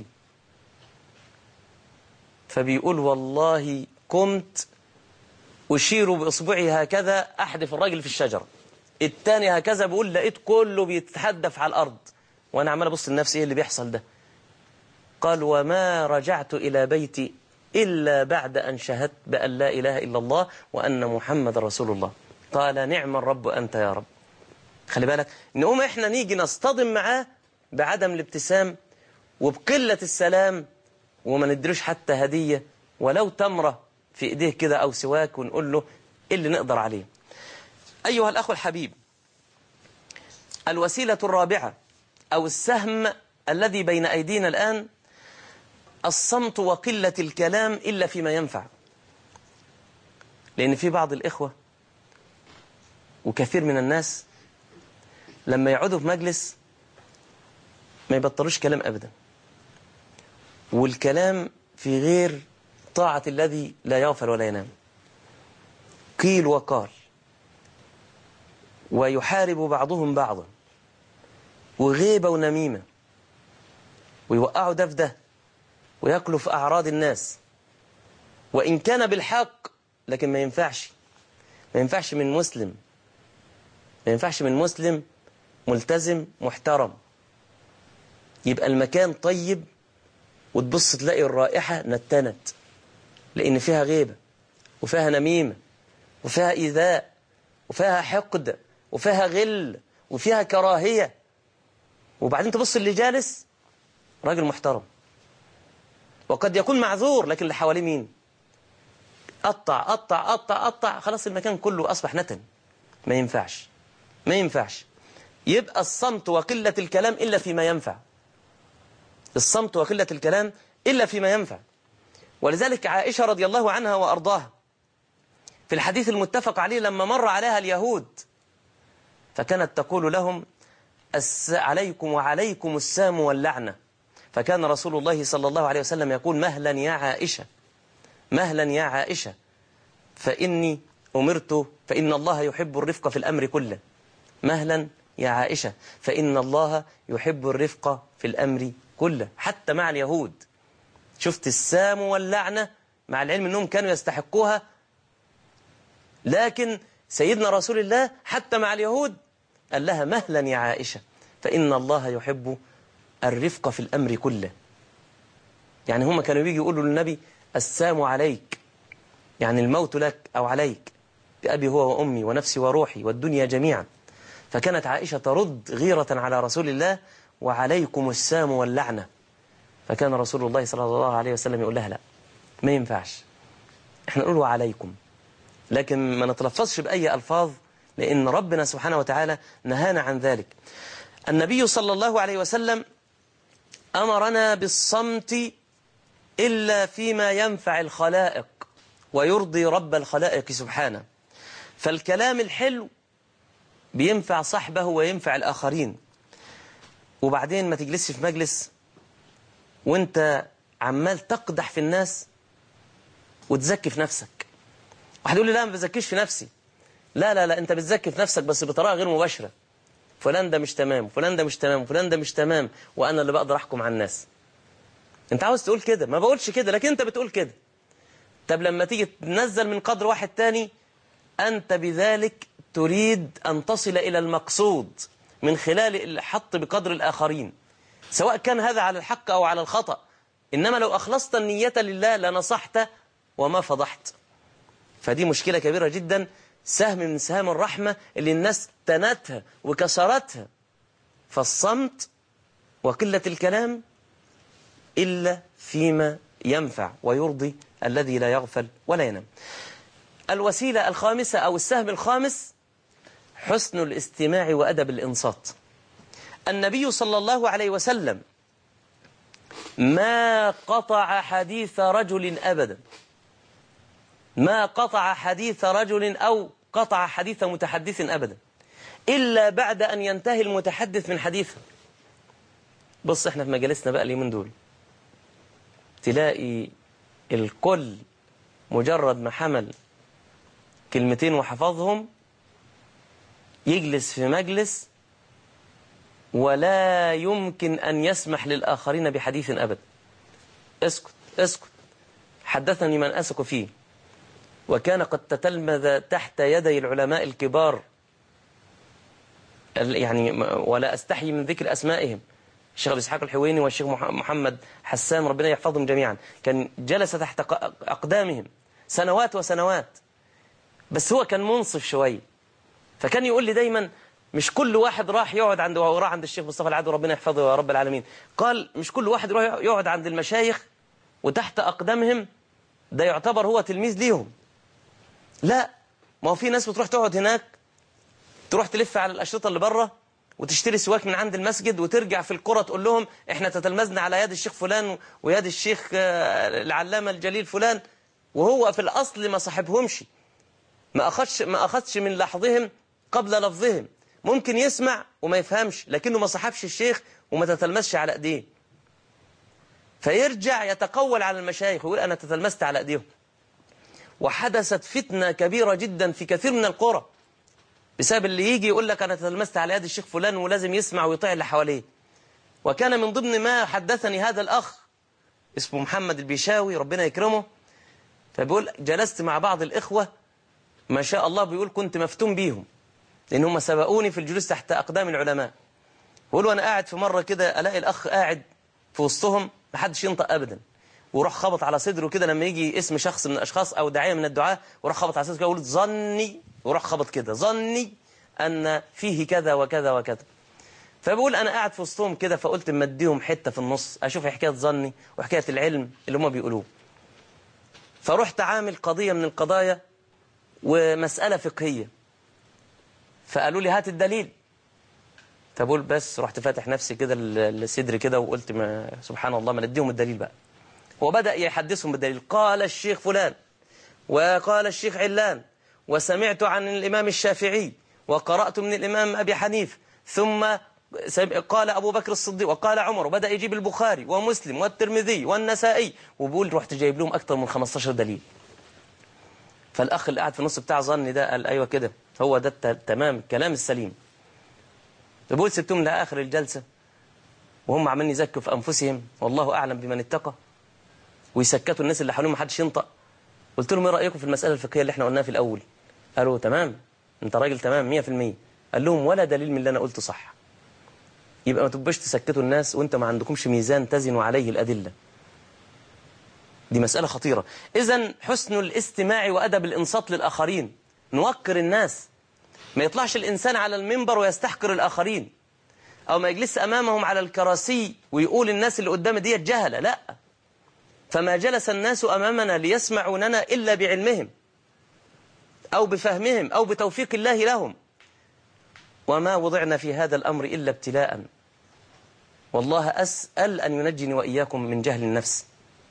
فبيقول والله قمت أشير بإصبعي هكذا أحدف الراجل في الشجرة، التاني هكذا بيقول لقيت كله بيتحدف على الأرض، وأنا عمال أبص لنفسي إيه اللي بيحصل ده. قال وما رجعت إلى بيتي إلا بعد أن شهدت بأن لا إله إلا الله وأن محمد رسول الله. قال نعم الرب أنت يا رب. خلي بالك نقوم إحنا نيجي نصطدم معاه بعدم الابتسام وبقلة السلام، وما ندريش حتى هدية ولو تمرة في إيديه كده أو سواك، ونقول له إيه اللي نقدر عليه. أيها الأخ الحبيب، الوسيلة الرابعة أو السهم الذي بين أيدينا الآن الصمت وقلة الكلام إلا فيما ينفع. لأن في بعض الإخوة وكثير من الناس لما يقعدوا في مجلس ما يبطلوش كلام أبدا، والكلام في غير طاعة الذي لا يغفل ولا ينام، قيل وقال، ويحارب بعضهم بعضا، وغيبة ونميمة، ويوقعوا ده في ده، ويأكلوا في أعراض الناس، وإن كان بالحق، لكن ما ينفعش ما ينفعش من مسلم ما ينفعش من مسلم ملتزم محترم يبقى المكان طيب وتبص تلاقي الرائحة نتنت، لأن فيها غيبة وفيها نميمة وفيها إيذاء وفيها حقد وفيها غل وفيها كراهية. وبعدين تبص اللي جالس راجل محترم وقد يكون معذور، لكن اللي حواليه مين؟ قطع قطع قطع قطع، خلاص المكان كله أصبح نتن. ما ينفعش ما ينفعش يبقى الصمت وقلة الكلام إلا فيما ينفع. الصمت وقلة الكلام إلا فيما ينفع. ولذلك عائشة رضي الله عنها وأرضاها في الحديث المتفق عليه لما مر عليها اليهود فكانت تقول لهم عليكم وعليكم السام واللعنة، فكان رسول الله صلى الله عليه وسلم يقول مهلا يا عائشة مهلا يا عائشة فإني أمرت فإن الله يحب الرفق في الأمر كله. مهلا يا عائشة فإن الله يحب الرفق في الأمر كله، حتى مع اليهود. شفت السام واللعنة مع العلم أنهم كانوا يستحقوها، لكن سيدنا رسول الله حتى مع اليهود قال لها مهلا يا عائشة فإن الله يحب الرفق في الأمر كله. يعني هم كانوا بيجي يقولوا للنبي السام عليك، يعني الموت لك أو عليك، بأبي هو وأمي ونفسي وروحي والدنيا جميعا. فكانت عائشة ترد غيرة على رسول الله وعليكم السام واللعنة، فكان رسول الله صلى الله عليه وسلم يقول لها لا ما ينفعش، احنا نقول وعليكم، لكن ما نتلفظش بأي ألفاظ، لأن ربنا سبحانه وتعالى نهانا عن ذلك. النبي صلى الله عليه وسلم أمرنا بالصمت إلا فيما ينفع الخلائق ويرضي رب الخلائق سبحانه. فالكلام الحلو بينفع صاحبه وينفع الآخرين. وبعدين ما تجلسش في مجلس وانت عمال تقدح في الناس وتزكي في نفسك. واحد يقول لي لا ما بزكيش في نفسي. لا لا لا انت بتزكي في نفسك بس بطريقة غير مباشرة. فلان ده مش تمام فلان ده مش تمام فلان ده مش تمام وأنا اللي بقدر أحكم على الناس. انت عاوز تقول كده، ما بقولش كده لكن انت بتقول كده. طب لما تيجي تنزل من قدر واحد تاني أنت بذلك تريد أن تصل إلى المقصود من خلال الحط بقدر الآخرين، سواء كان هذا على الحق أو على الخطأ. إنما لو أخلصت النية لله لنصحت وما فضحت. فدي مشكلة كبيرة جدا، سهم من سهام الرحمة اللي الناس تنتها وكسرتها. فالصمت وقلة الكلام إلا فيما ينفع ويرضي الذي لا يغفل ولا ينام. الوسيلة الخامسة أو السهم الخامس حسن الاستماع وأدب الإنصات. النبي صلى الله عليه وسلم ما قطع حديث رجل أبدا، ما قطع حديث رجل أو قطع حديث متحدث أبدا إلا بعد أن ينتهي المتحدث من حديثه. بص احنا في مجالسنا بقى اليومين دول تلاقي الكل مجرد ما حمل كلمتين وحفظهم يجلس في مجلس ولا يمكن أن يسمح للآخرين بحديث أبدا. اسكت اسكت. حدثني من أثق فيه وكان قد تتلمذ تحت يدي العلماء الكبار يعني ولا أستحي من ذكر أسمائهم، الشيخ أبو إسحاق الحويني والشيخ محمد حسان ربنا يحفظهم جميعا، كان جلس تحت أقدامهم سنوات وسنوات، بس هو كان منصف شوي، فكان يقول لي دايما مش كل واحد راح يقعد عند وراح عند الشيخ مصطفى العدوي ربنا يحفظه يا رب العالمين، قال مش كل واحد يروح يقعد عند المشايخ وتحت أقدامهم ده يعتبر هو تلميذ ليهم. لا، ما هو في ناس بتروح تقعد هناك، تروح تلف على الأشرطة اللي بره وتشتري سواك من عند المسجد وترجع في القرى تقول لهم احنا تتلمذنا على يد الشيخ فلان ويد الشيخ العلامة الجليل فلان، وهو في الأصل ما صاحبهمش، ما أخذش ما أخذش من لحظهم قبل لفظهم، ممكن يسمع وما يفهمش لكنه ما صاحبش الشيخ وما تتلمذش على ايديه، فيرجع يتقول على المشايخ ويقول أنا تتلمذت على ايديهم. وحدثت فتنة كبيرة جدا في كثير من القرى بسبب اللي يجي يقول لك أنا تلمست على يد الشيخ فلان ولازم يسمع ويطيع اللي حواليه. وكان من ضمن ما حدثني هذا الأخ اسمه محمد البيشاوي ربنا يكرمه، فبيقول جلست مع بعض الإخوة ما شاء الله، بيقول كنت مفتون بيهم لأن هم سبقوني في الجلوس تحت أقدام العلماء. بيقول وأنا قاعد في مرة كده ألاقي الأخ قاعد في وسطهم ما حدش ينطق أبدا، وراح خبط على صدره كده لما يجي اسم شخص من الأشخاص أو داعية من الدعاة، وراح خبط على صدره كده ويقول ظني، وراح خبط كده ظني أن فيه كذا وكذا وكذا. فبقول أنا قاعد في وسطهم كده، فقلت اما اديهم حتة في النص أشوف حكاية ظني وحكاية العلم اللي هم بيقولوه. فرحت عامل قضية من القضايا ومسألة فقهية، فقالوا لي هات الدليل. فبقول بس رحت فاتح نفسي كده الصدر كده وقلت ما سبحان الله ما نديهم الدليل بقى. وبدأ يحدثهم بالدليل، قال الشيخ فلان وقال الشيخ علان وسمعت عن الإمام الشافعي وقرأت من الإمام أبي حنيف ثم قال أبو بكر الصديق وقال عمر، وبدأ يجيب البخاري ومسلم والترمذي والنسائي، وبقول رحت جايب لهم أكثر من خمستاشر دليل. فالأخ اللي قاعد في النص بتاع ظني ده قال أيوة كده هو ده تمام الكلام السليم. بقول سبتهم لآخر الجلسة وهم عمالين يزكوا في أنفسهم والله أعلم بمن اتقى، ويسكتوا الناس اللي حواليهم ما حدش ينطق. قلت لهم ايه رأيكم في المسألة الفقهية اللي احنا قلناها في الأول؟ قالوا تمام انت راجل تمام مية في المية. قال لهم ولا دليل من اللي أنا قلته صح. يبقى ما تبقاش تسكتوا الناس وانت ما عندكمش ميزان تزنوا عليه الأدلة. دي مسألة خطيرة. إذن حسن الاستماع وأدب الإنصات للآخرين، نوقر الناس، ما يطلعش الإنسان على المنبر ويستحقر الآخرين، أو ما يجلس أمامهم على الكراسي ويقول الناس اللي قدام دي جهلة، لا. فما جلس الناس أمامنا ليسمعوننا إلا بعلمهم أو بفهمهم أو بتوفيق الله لهم، وما وضعنا في هذا الأمر إلا ابتلاء. والله أسأل أن ينجني وإياكم من جهل النفس.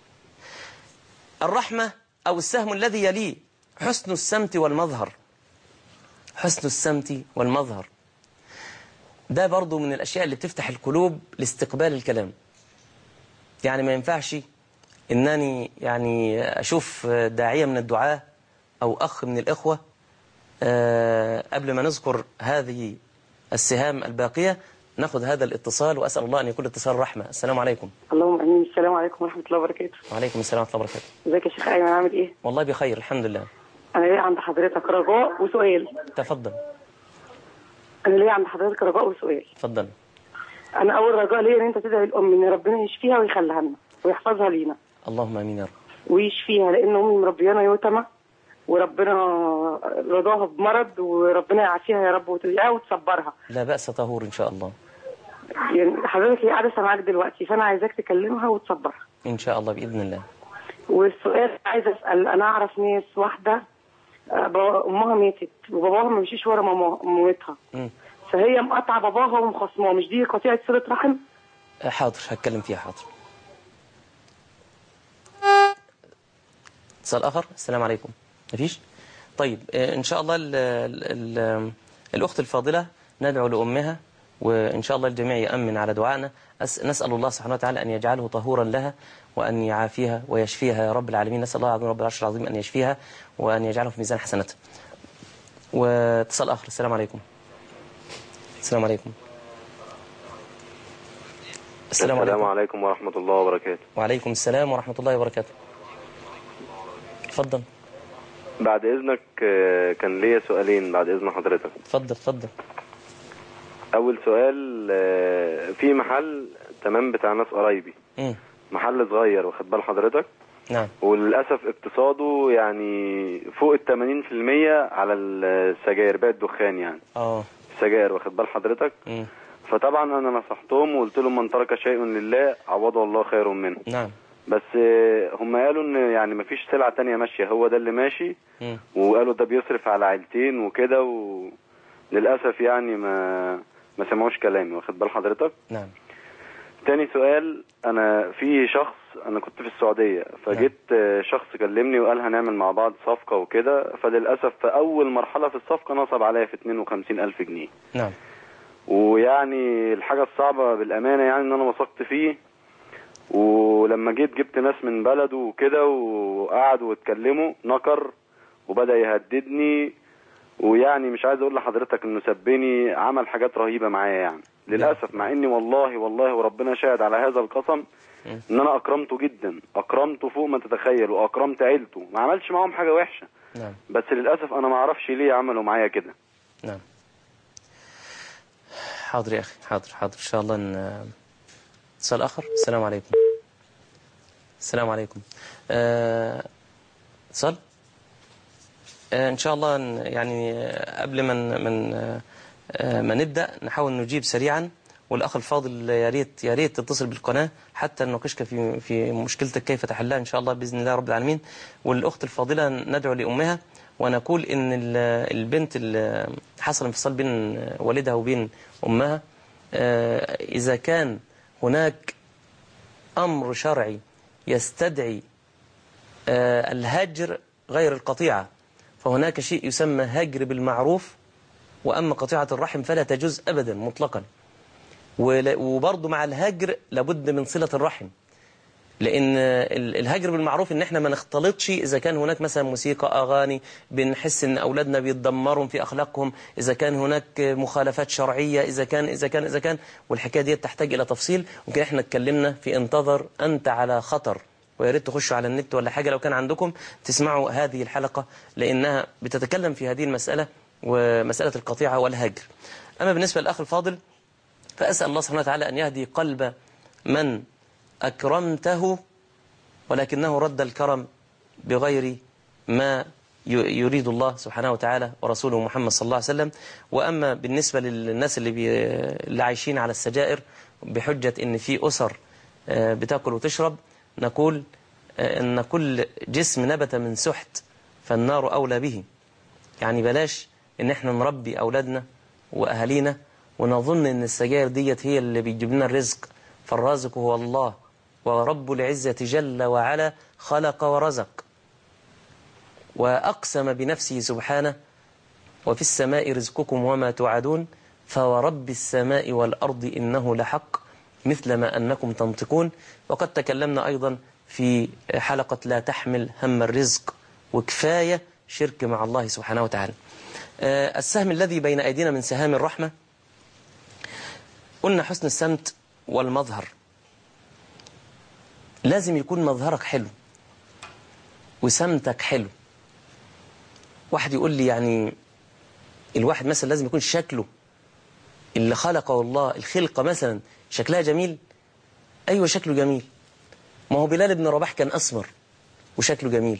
الرحمة أو السهم الذي يليه حسن السمت والمظهر. حسن السمت والمظهر ده برضو من الأشياء اللي بتفتح القلوب لاستقبال الكلام. يعني ما ينفعش إنني يعني أشوف داعية من الدعاة أو أخ من الإخوة أه قبل ما نذكر هذه السهام الباقية ناخذ هذا الاتصال، وأسأل الله أن يكون اتصال رحمة. السلام عليكم. اللهم امين. السلام عليكم ورحمة الله وبركاته. وعليكم السلام ورحمة الله وبركاته. ازيك يا شيخ أيمن عامل إيه؟ والله بخير الحمد لله. أنا ليه عند حضرتك رجاء وسؤال. تفضل. أنا ليه عند حضرتك رجاء وسؤال. تفضل. أنا أول رجاء ليا إن أنت تدعي الأم إن ربنا يشفيها ويخليها لنا ويحفظها لينا. اللهم امين يا رب. ويشفيها لأن أمي مربيانا يتامى وربنا رضاها بمرض، وربنا يعافيها يا رب وتدعيها وتصبرها. لا بأس طهور إن شاء الله. يعني حضرتك هي قاعدة سامعاك دلوقتي، فأنا عايزاك تكلمها وتصبرها إن شاء الله بإذن الله. والسؤال عايزة أسأل، أنا أعرف ناس واحدة أمها ماتت وباباها ما مشيش ورا مامتها، فهي مقطعة باباها ومخصماه، مش دي قطيعة صلة رحم؟ حاضر هتكلم فيها حاضر. اتصال آخر. السلام عليكم. مفيش؟ طيب إن شاء الله ال ال ال الأخت الفاضلة ندعو لأمها، وإن شاء الله الجميع يأمن على دعائنا. نسأل الله سبحانه وتعالى أن يجعله طهورا لها وأن يعافيها ويشفيها يا رب العالمين. نسأل الله العظيم رب العرش العظيم أن يشفيها وأن يجعله في ميزان حسناته. واتصال آخر. السلام عليكم. السلام عليكم. السلام, السلام عليكم ورحمة الله وبركاته. وعليكم السلام ورحمة الله وبركاته. تفضل. بعد إذنك كان ليا سؤالين بعد إذن حضرتك. تفضل تفضل. اول سؤال، آه، في محل تمام بتاع ناس قرايبي، مم. محل صغير واخد بال حضرتك، نعم. وللاسف اقتصاده يعني فوق ال ثمانين في المية على السجاير، بيع الدخان يعني. اه السجاير واخد بال حضرتك. مم. فطبعا انا نصحتهم وقلت لهم من ترك شيء لله عوضه الله خير منه. نعم. بس آه، هم قالوا ان يعني مفيش سلعة تانية ماشية، هو ده اللي ماشي. مم. وقالوا ده بيصرف على عيلتين وكده، وللاسف يعني ما ما سمعوش كلامي واخد بال حضرتك. نعم. تاني سؤال، انا في شخص، انا كنت في السعودية فجيت آه، شخص كلمني وقال هنعمل مع بعض صفقة وكده، فللاسف في اول مرحلة في الصفقة نصب عليا في اثنين وخمسين الف جنيه. نعم. ويعني الحاجة الصعبة بالامانة يعني ان انا وثقت فيه، ولما جيت جبت ناس من بلده وكده وقعدوا واتكلموا نكر وبدأ يهددني، ويعني مش عايز اقول لحضرتك انه سبني، عمل حاجات رهيبة معايا يعني للأسف، مع اني والله والله وربنا شاهد على هذا القسم ان انا اكرمته جدا، اكرمته فوق ما تتخيل، واكرمت عيلته، ما عملش معاهم حاجة وحشة. نعم. بس للأسف انا ما اعرفش ليه عملوا معايا كده. نعم. حاضر يا اخي، حاضر حاضر ان شاء الله. ان اتصال اخر. السلام عليكم. السلام عليكم. اتصال آه ان شاء الله. يعني قبل ما من آه ما نبدا نحاول نجيب سريعا، والاخ الفاضل يا ريت يا ريت تتصل بالقناه حتى نناقشك في في مشكلتك كيف تحلها ان شاء الله باذن الله رب العالمين. والاخت الفاضله ندعو لامها ونقول ان البنت اللي حصل انفصال بين والدها وبين امها، آه اذا كان هناك امر شرعي يستدعي آه الهجر غير القطيعه، فهناك شيء يسمى هجر بالمعروف، وأما قطيعة الرحم فلا تجوز أبدا مطلقا. وبرضه مع الهجر لابد من صلة الرحم، لأن الهجر بالمعروف إن إحنا ما نختلطش. إذا كان هناك مثلا موسيقى أغاني بنحس إن أولادنا بيتدمروا في أخلاقهم، إذا كان هناك مخالفات شرعية، إذا كان إذا كان إذا كان والحكاية دي تحتاج إلى تفصيل. وكان إحنا اتكلمنا في انتظر أنت على خطر، ويا ريت تخشوا على النت ولا حاجة لو كان عندكم تسمعوا هذه الحلقة، لأنها بتتكلم في هذه المسألة ومسألة القطيعة والهجر. أما بالنسبة للأخ الفاضل، فأسأل الله سبحانه وتعالى أن يهدي قلب من أكرمته ولكنه رد الكرم بغير ما يريد الله سبحانه وتعالى ورسوله محمد صلى الله عليه وسلم. وأما بالنسبة للناس اللي, بي... اللي عايشين على السجائر بحجة إن في أسر بتاكل وتشرب، نقول أن كل جسم نبت من سحت فالنار أولى به. يعني بلاش إن احنا نربي أولادنا وأهالينا ونظن إن السجائر ديت هي اللي بيجيب لنا الرزق، فالرازق هو الله، ورب العزة جل وعلا خلق ورزق، وأقسم بنفسه سبحانه وفي السماء رزقكم وما توعدون فورب السماء والأرض إنه لحق مثل ما أنكم تنطقون. وقد تكلمنا أيضا في حلقة لا تحمل هم الرزق، وكفاية شرك مع الله سبحانه وتعالى. السهم الذي بين أيدينا من سهام الرحمة، قلنا حسن السمت والمظهر. لازم يكون مظهرك حلو وسمتك حلو. واحد يقول لي يعني الواحد مثلا لازم يكون شكله اللي خلقه الله، الخلقة مثلا شكلها جميل. أيوة شكله جميل، ما هو بلال بن رباح كان أسمر وشكله جميل.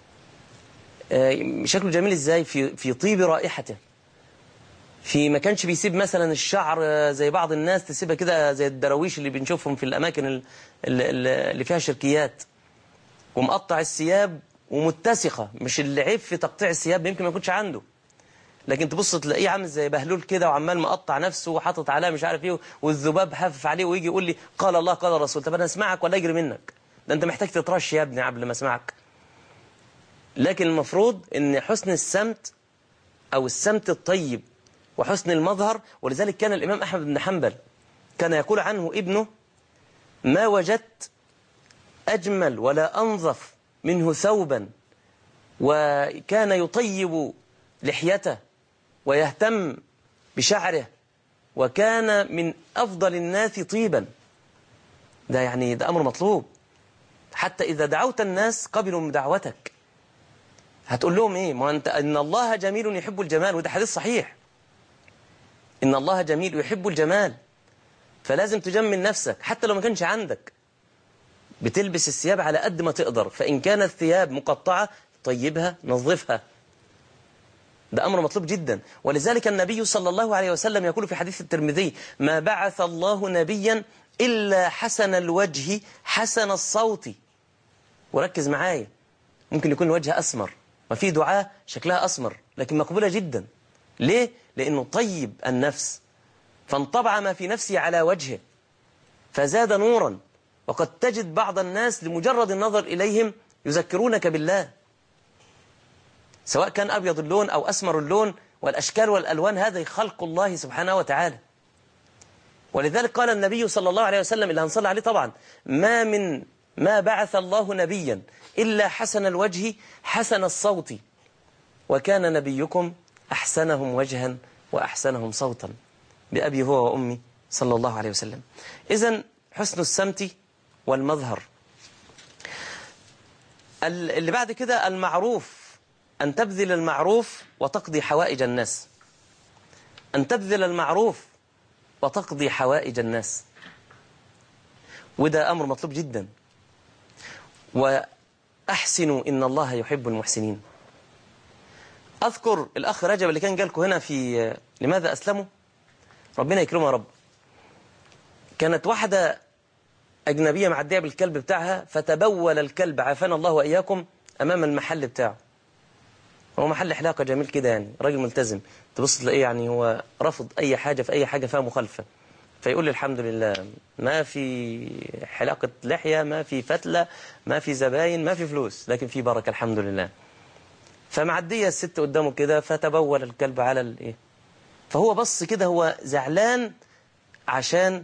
آه شكله جميل إزاي؟ في في طيب رائحته، في ما كانش بيسيب مثلا الشعر زي بعض الناس تسيبها كده زي الدراويش اللي بنشوفهم في الأماكن اللي فيها شركيات، ومقطع الثياب ومتسخة. مش اللي عيب في تقطيع الثياب يمكن ما يكونش عنده، لكن تبص تلاقيه عامل زي بهلول كده وعمال مقطع نفسه وحاطط عليها مش عارف ايه، والذباب حافف عليه، ويجي يقول لي قال الله قال الرسول. طب انا اسمعك ولا اجري منك؟ ده انت محتاج تترش يا ابني قبل ما اسمعك. لكن المفروض ان حسن السمت او السمت الطيب وحسن المظهر. ولذلك كان الامام احمد بن حنبل كان يقول عنه ابنه: ما وجدت اجمل ولا انظف منه ثوبا، وكان يطيب لحيته ويهتم بشعره، وكان من أفضل الناس طيبا. ده يعني ده أمر مطلوب. حتى إذا دعوت الناس قبلوا من دعوتك. هتقول لهم إيه؟ ما أنت إن الله جميل يحب الجمال، وده حديث صحيح. إن الله جميل يحب الجمال، فلازم تجمل نفسك حتى لو ما كانش عندك. بتلبس الثياب على قد ما تقدر، فإن كانت الثياب مقطعة طيبها نظفها، ده أمر مطلوب جدا. ولذلك النبي صلى الله عليه وسلم يقول في حديث الترمذي: ما بعث الله نبيا إلا حسن الوجه حسن الصوت. وركز معايا، ممكن يكون الوجه أسمر، ما في دعاء شكلها أسمر لكن مقبولة جدا. ليه؟ لأنه طيب النفس، فانطبع ما في نفسه على وجهه فزاد نورا. وقد تجد بعض الناس لمجرد النظر إليهم يذكرونك بالله، سواء كان أبيض اللون أو أسمر اللون، والأشكال والألوان هذا خلق الله سبحانه وتعالى. ولذلك قال النبي صلى الله عليه وسلم اللي هنصلي عليه طبعا: ما من ما بعث الله نبيا إلا حسن الوجه حسن الصوت، وكان نبيكم أحسنهم وجها وأحسنهم صوتا، بأبي هو وأمي صلى الله عليه وسلم. إذن حسن السمت والمظهر. اللي بعد كده المعروف، أن تبذل المعروف وتقضي حوائج الناس. أن تبذل المعروف وتقضي حوائج الناس، وده أمر مطلوب جدا. وأحسنوا إن الله يحب المحسنين. أذكر الأخ رجب اللي كان جالكم هنا في لماذا أسلموا، ربنا يكرمه يا رب. كانت واحدة أجنبية معدية بالكلب بتاعها، فتبول الكلب عافانا الله وإياكم أمام المحل بتاعه. هو محل حلاقة جميل كده، يعني راجل ملتزم، تبص تلاقيه يعني هو رفض أي حاجة في أي حاجة فيها مخالفة، فيقول لي الحمد لله ما في حلاقة لحية، ما في فتلة، ما في زباين، ما في فلوس، لكن في بركة الحمد لله. فمعدية الست قدامه كده فتبول الكلب على الايه، فهو بص كده، هو زعلان عشان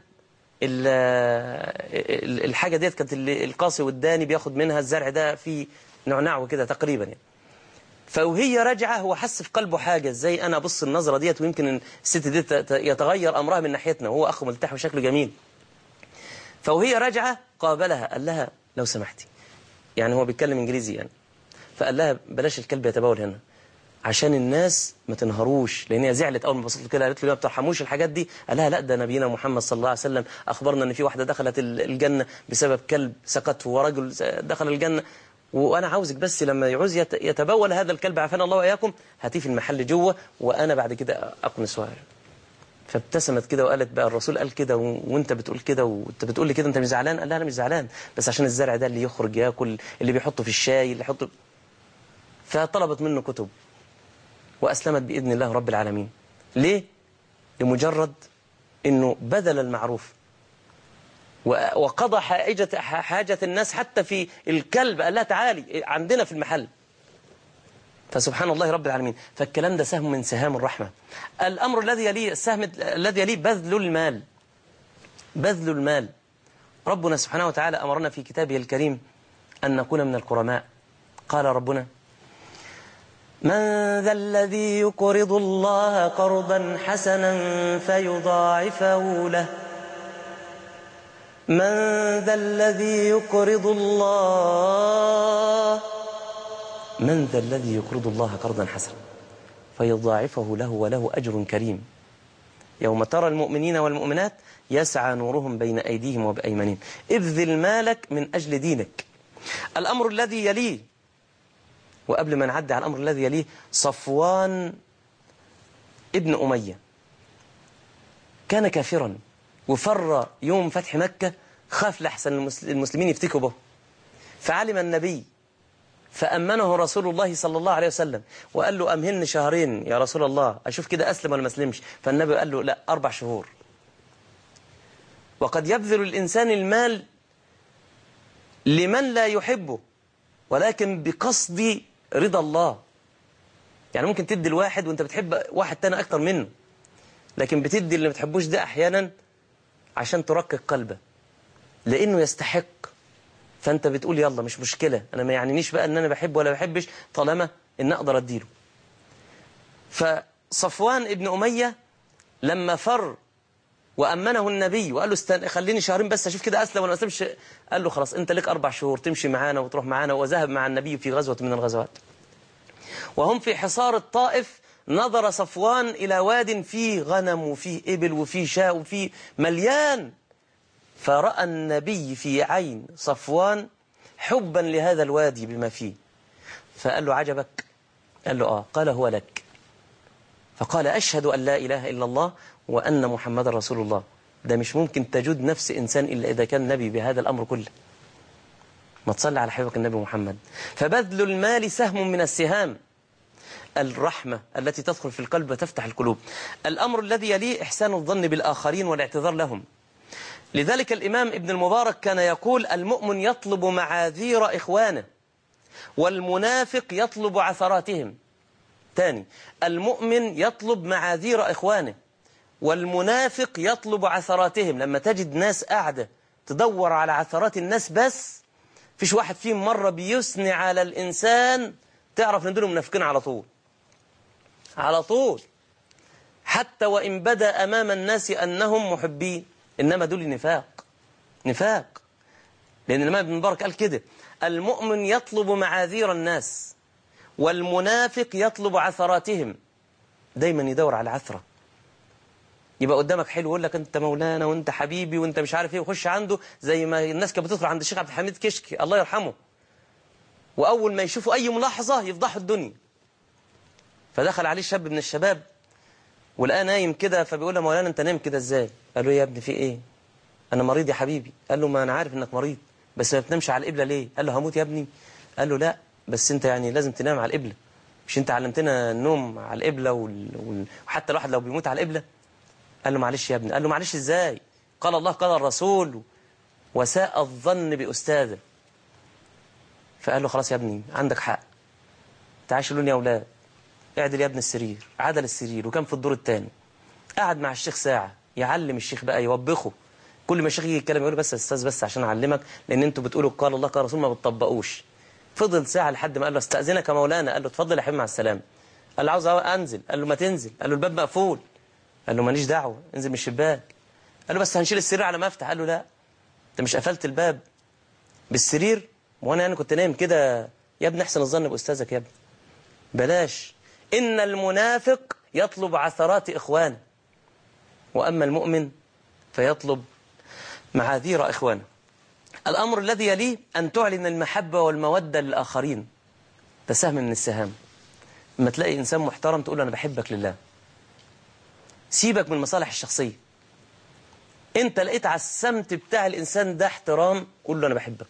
الحاجة ديت كانت القاصي والداني بياخد منها الزرع ده في نعناع كده تقريبا يعني. فوهي راجعة هو حس في قلبه حاجة، ازاي انا ابص النظرة ديت ويمكن الست دي يتغير امرها من ناحيتنا، وهو اخ ملتحي وشكله جميل. فوهي راجعة قابلها، قال لها لو سمحتي، يعني هو بيتكلم انجليزي يعني، فقال لها بلاش الكلب يتبول هنا عشان الناس ما تنهروش، لان هي زعلت اول ما بصت له كده، قالت له ما بترحموش الحاجات دي. قال لها لا، ده نبينا محمد صلى الله عليه وسلم اخبرنا ان في واحده دخلت الجنه بسبب كلب سقته، ورجل دخل الجنه، وانا عاوزك بس لما يعوز يتبول هذا الكلب عافانا الله واياكم هاتيه في المحل جوه، وانا بعد كده اقنص. فابتسمت كده وقالت بقى الرسول قال كده وانت بتقول كده وانت بتقول لي كده، انت مش زعلان؟ قال لها انا مش زعلان، بس عشان الزرع ده اللي يخرج ياكل، اللي بيحطه في الشاي، اللي يحطه. فطلبت منه كتب وأسلمت بإذن الله رب العالمين. ليه؟ لمجرد أنه بذل المعروف وقضى حاجة, حاجة الناس، حتى في الكلب قال لها تعالي عندنا في المحل. فسبحان الله رب العالمين. فالكلام ده سهم من سهام الرحمة. الأمر الذي يليه، السهم الذي يليه بذل المال. بذل المال. ربنا سبحانه وتعالى أمرنا في كتابه الكريم أن نكون من الكرماء. قال ربنا: من ذا الذي يقرض الله قرضا حسنا فيضاعفه له من ذا الذي يقرض الله من ذا الذي يقرض الله قرضا حسنا فيضاعفه له وله أجر كريم يوم ترى المؤمنين والمؤمنات يسعى نورهم بين أيديهم وبأيمانهم. ابذل مالك من أجل دينك. الأمر الذي يليه، وقبل ما نعدي على الأمر الذي يليه، صفوان ابن أمية كان كافرا وفر يوم فتح مكة، خاف لحسن المسلمين يفتكوا به، فعلم النبي فأمنه رسول الله صلى الله عليه وسلم وقال له أمهلني شهرين يا رسول الله أشوف كده أسلم ولا ما أسلمش. فالنبي قال له لا، أربع شهور. وقد يبذل الإنسان المال لمن لا يحبه ولكن بقصد رضا الله. يعني ممكن تدي الواحد وانت بتحب واحد تاني أكتر منه، لكن بتدي اللي ما بتحبوش ده أحيانا عشان تركك قلبه لأنه يستحق، فأنت بتقول يلا مش مشكلة، أنا ما يعنينيش بقى أن أنا بحب ولا بحبش طالما أن أقدر أديله. فصفوان ابن أمية لما فر وأمنه النبي وقال له استن... خليني شهرين بس أشوف كده أسلم ولا ما أسلمش، قال له خلاص أنت لك أربع شهور تمشي معانا وتروح معانا. وذهب مع النبي في غزوة من الغزوات، وهم في حصار الطائف نظر صفوان إلى واد فيه غنم وفيه إبل وفيه شاء وفيه مليان، فرأى النبي في عين صفوان حبا لهذا الوادي بما فيه، فقال له عجبك؟ قال له آه. قال هو لك. فقال أشهد أن لا إله إلا الله وأن محمد رسول الله. ده مش ممكن تجود نفس إنسان إلا إذا كان نبي بهذا الأمر كله. ما تصلي على حبيبك النبي محمد. فبذل المال سهم من السهام، الرحمة التي تدخل في القلب وتفتح القلوب. الأمر الذي يليه إحسان الظن بالآخرين والاعتذار لهم. لذلك الإمام ابن المبارك كان يقول المؤمن يطلب معاذير إخوانه والمنافق يطلب عثراتهم. تاني، المؤمن يطلب معاذير إخوانه والمنافق يطلب عثراتهم. لما تجد ناس قاعدة تدور على عثرات الناس بس، فيش واحد فيهم مرة بيثني على الإنسان، تعرف ان دول منافقين على طول على طول، حتى وإن بدا أمام الناس أنهم محبين، إنما دول نفاق نفاق. لأن الإمام ابن مبارك قال كده المؤمن يطلب معاذير الناس والمنافق يطلب عثراتهم. دايما يدور على عثرة. يبقى قدامك حلو يقول لك أنت مولانا وأنت حبيبي وأنت مش عارف إيه، وخش عنده زي ما الناس كانت بتدخل عند الشيخ عبد الحميد كشك الله يرحمه، وأول ما يشوفوا أي ملاحظة يفضحوا الدنيا. فدخل عليه شاب من الشباب ولقاه نايم كده، فبيقول له مولانا أنت نايم كده إزاي؟ قال له يا ابني في إيه؟ أنا مريض يا حبيبي. قال له ما أنا عارف إنك مريض، بس ما بتنامش على القبلة ليه؟ قال له هموت يا ابني. قال له لا، بس أنت يعني لازم تنام على القبلة، مش أنت علمتنا النوم على القبلة وال... وال... وحتى الواحد لو بيموت على القبلة. قال له معلش يا ابني. قال له معلش إزاي؟ قال الله قال الرسول وساء الظن بأستاذه. فقال له خلاص يا ابني عندك حق، تعاشلوني يا أولاد، اعدل يا ابن السرير. عدل السرير وكان في الدور الثاني. قعد مع الشيخ ساعة يعلم الشيخ بقى، يوبخه. كل ما الشيخ يجي يتكلم يقول له بس يا أستاذ بس عشان أعلمك، لأن أنتوا بتقولوا قال الله قال الرسول ما بتطبقوش. فضل ساعة لحد ما قال له استأذنك يا مولانا. قال له اتفضل يا حبيبي مع السلامة. قال له عاوز أنزل. قال له ما تنزل. قال له الباب مقفول. قال له ماليش دعوة، انزل من الشباك. قال له بس هنشيل السرير على ما افتح. قال له لا، انت مش قفلت الباب بالسرير؟ وانا يعني كنت نايم كده يا ابني، احسن الظن باستاذك يا ابني، بلاش. ان المنافق يطلب عثرات اخوانه، واما المؤمن فيطلب معاذير اخوانه. الامر الذي يليه ان تعلن المحبه والموده للاخرين. ده سهم من السهام. لما تلاقي انسان محترم تقول له انا بحبك لله، سيبك من المصالح الشخصيه. انت لقيت على السمت بتاع الانسان ده احترام، قول له انا بحبك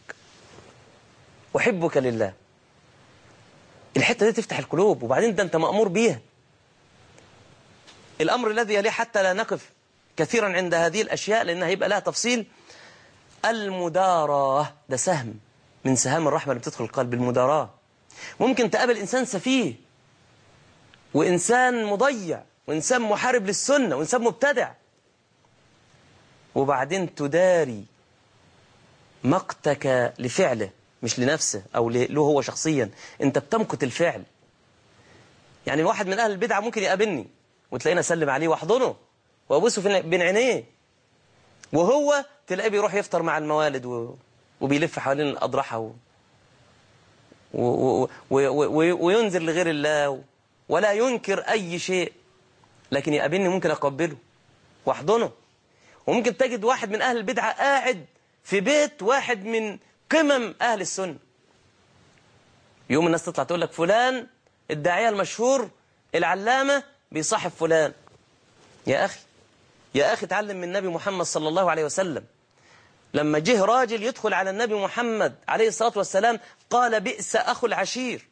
وحبك لله. الحته دي تفتح القلوب، وبعدين ده انت مأمور بيها. الامر الذي يليه حتى لا نقف كثيرا عند هذه الاشياء لانها هيبقى لها تفصيل. المداراة، ده سهم من سهام الرحمه اللي بتدخل القلب. المداراة ممكن تقابل انسان سفيه وانسان مضيع وانسان محارب للسنه وانسان مبتدع، وبعدين تداري مقتك لفعله مش لنفسه أو له هو شخصيا، أنت بتمقت الفعل. يعني واحد من أهل البدعة ممكن يقابلني وتلاقينا أسلم عليه واحضنه وأبوسه بين عينيه، وهو تلاقيه بيروح يفطر مع الموالد و... وبيلف حوالين الأضرحة و... و... و... و... و... وينذر لغير الله ولا ينكر أي شيء، لكن يقابلني ممكن أقبله واحضنه. وممكن تجد واحد من أهل البدعة قاعد في بيت واحد من قمم أهل السنة، يوم الناس تطلع تقول لك فلان الداعية المشهور العلامة بيصاحب فلان. يا أخي يا أخي تعلم من النبي محمد صلى الله عليه وسلم. لما جه راجل يدخل على النبي محمد عليه الصلاة والسلام قال بئس أخو العشير.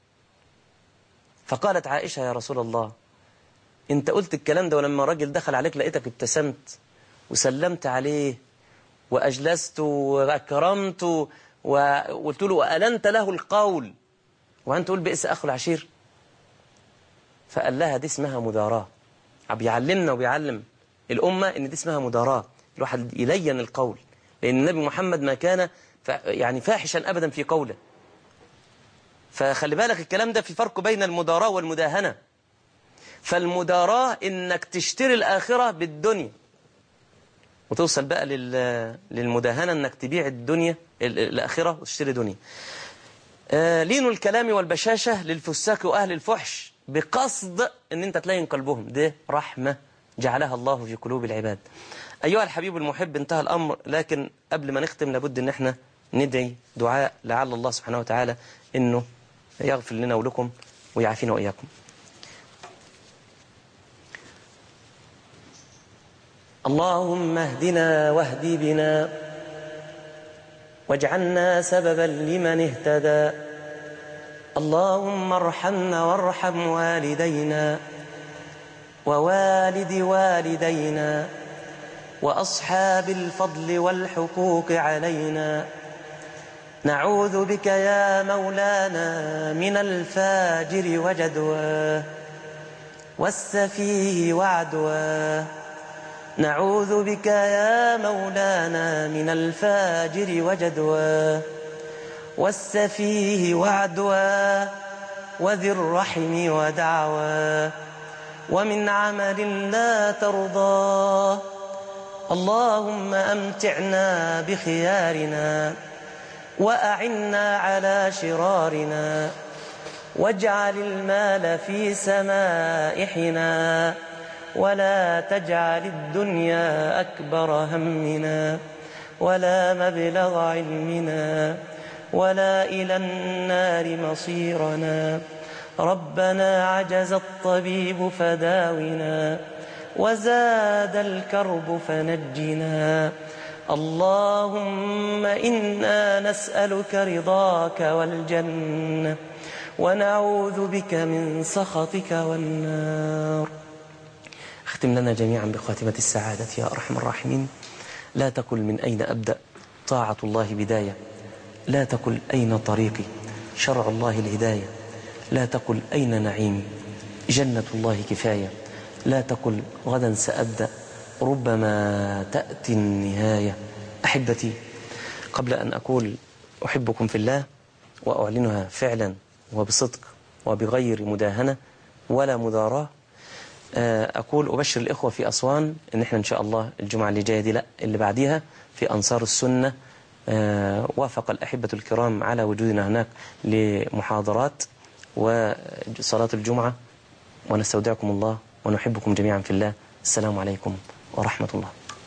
فقالت عائشة يا رسول الله انت قلت الكلام ده ولما الراجل دخل عليك لقيتك ابتسمت وسلمت عليه وأجلست وأكرمت وقلت له وألنت له القول، وأنت تقول بئس أخو العشير؟ فقال لها دي اسمها مداراة. بيعلمنا وبيعلم الأمة إن دي اسمها مداراة، الواحد يلين القول، لأن النبي محمد ما كان يعني فاحشا أبدا في قوله. فخلي بالك الكلام ده في فرق بين المداراة والمداهنة. فالمداراة إنك تشتري الآخرة بالدنيا، وتوصل بقى للمداهنة انك تبيع الدنيا الآخرة وتشتري دنيا. آه لين الكلام والبشاشة للفساق وأهل الفحش بقصد ان انت تلين قلبهم. ده رحمة جعلها الله في قلوب العباد. أيها الحبيب المحب، انتهى الأمر، لكن قبل ما نختم لابد ان احنا ندعي دعاء لعل الله سبحانه وتعالى انه يغفر لنا ولكم ويعافينا وإياكم. اللهم اهدنا واهد بنا واجعلنا سببا لمن اهتدى. اللهم ارحمنا وارحم والدينا ووالد والدينا وأصحاب الفضل والحقوق علينا. نعوذ بك يا مولانا من الفاجر وجدواه والسفيه وعدواه. نعوذ بك يا مولانا من الفاجر وجدواه والسفيه وعدواه وذي الرحم ودعواه ومن عمل لا ترضاه. اللهم أمتعنا بخيارنا وأعنا على شرارنا واجعل المال في سمائحنا ولا تجعل الدنيا أكبر همنا ولا مبلغ علمنا ولا إلى النار مصيرنا. ربنا عجز الطبيب فداونا وزاد الكرب فنجنا. اللهم إنا نسألك رضاك والجنة ونعوذ بك من سخطك والنار. اختم لنا جميعا بخاتمة السعادة يا أرحم الراحمين. لا تقل من أين أبدأ، طاعة الله بداية. لا تقل أين طريقي، شرع الله الهداية. لا تقل أين نعيمي، جنة الله كفاية. لا تقل غدا سأبدأ، ربما تأتي النهاية. أحبتي، قبل أن أقول أحبكم في الله وأعلنها فعلا وبصدق وبغير مداهنة ولا مداراة، أقول أبشر الإخوة في أسوان إن إحنا إن شاء الله الجمعة اللي جاية دي لا اللي بعديها في أنصار السنة. وافق الأحبة الكرام على وجودنا هناك لمحاضرات وصلاة الجمعة، ونستودعكم الله ونحبكم جميعا في الله. السلام عليكم ورحمة الله.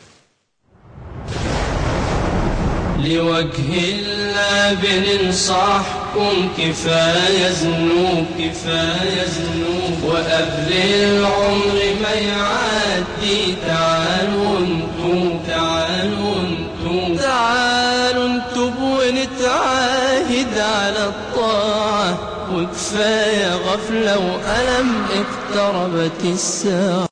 لوجه الله بننصحكم، كفاية ذنوب كفاية ذنوب، وقبل العمر ما يعدي تعالوا انتم تعالوا انتم تعالوا انتم ونتعاهد على الطاعة، وكفاية غفلة وألم اقتربت الساعة.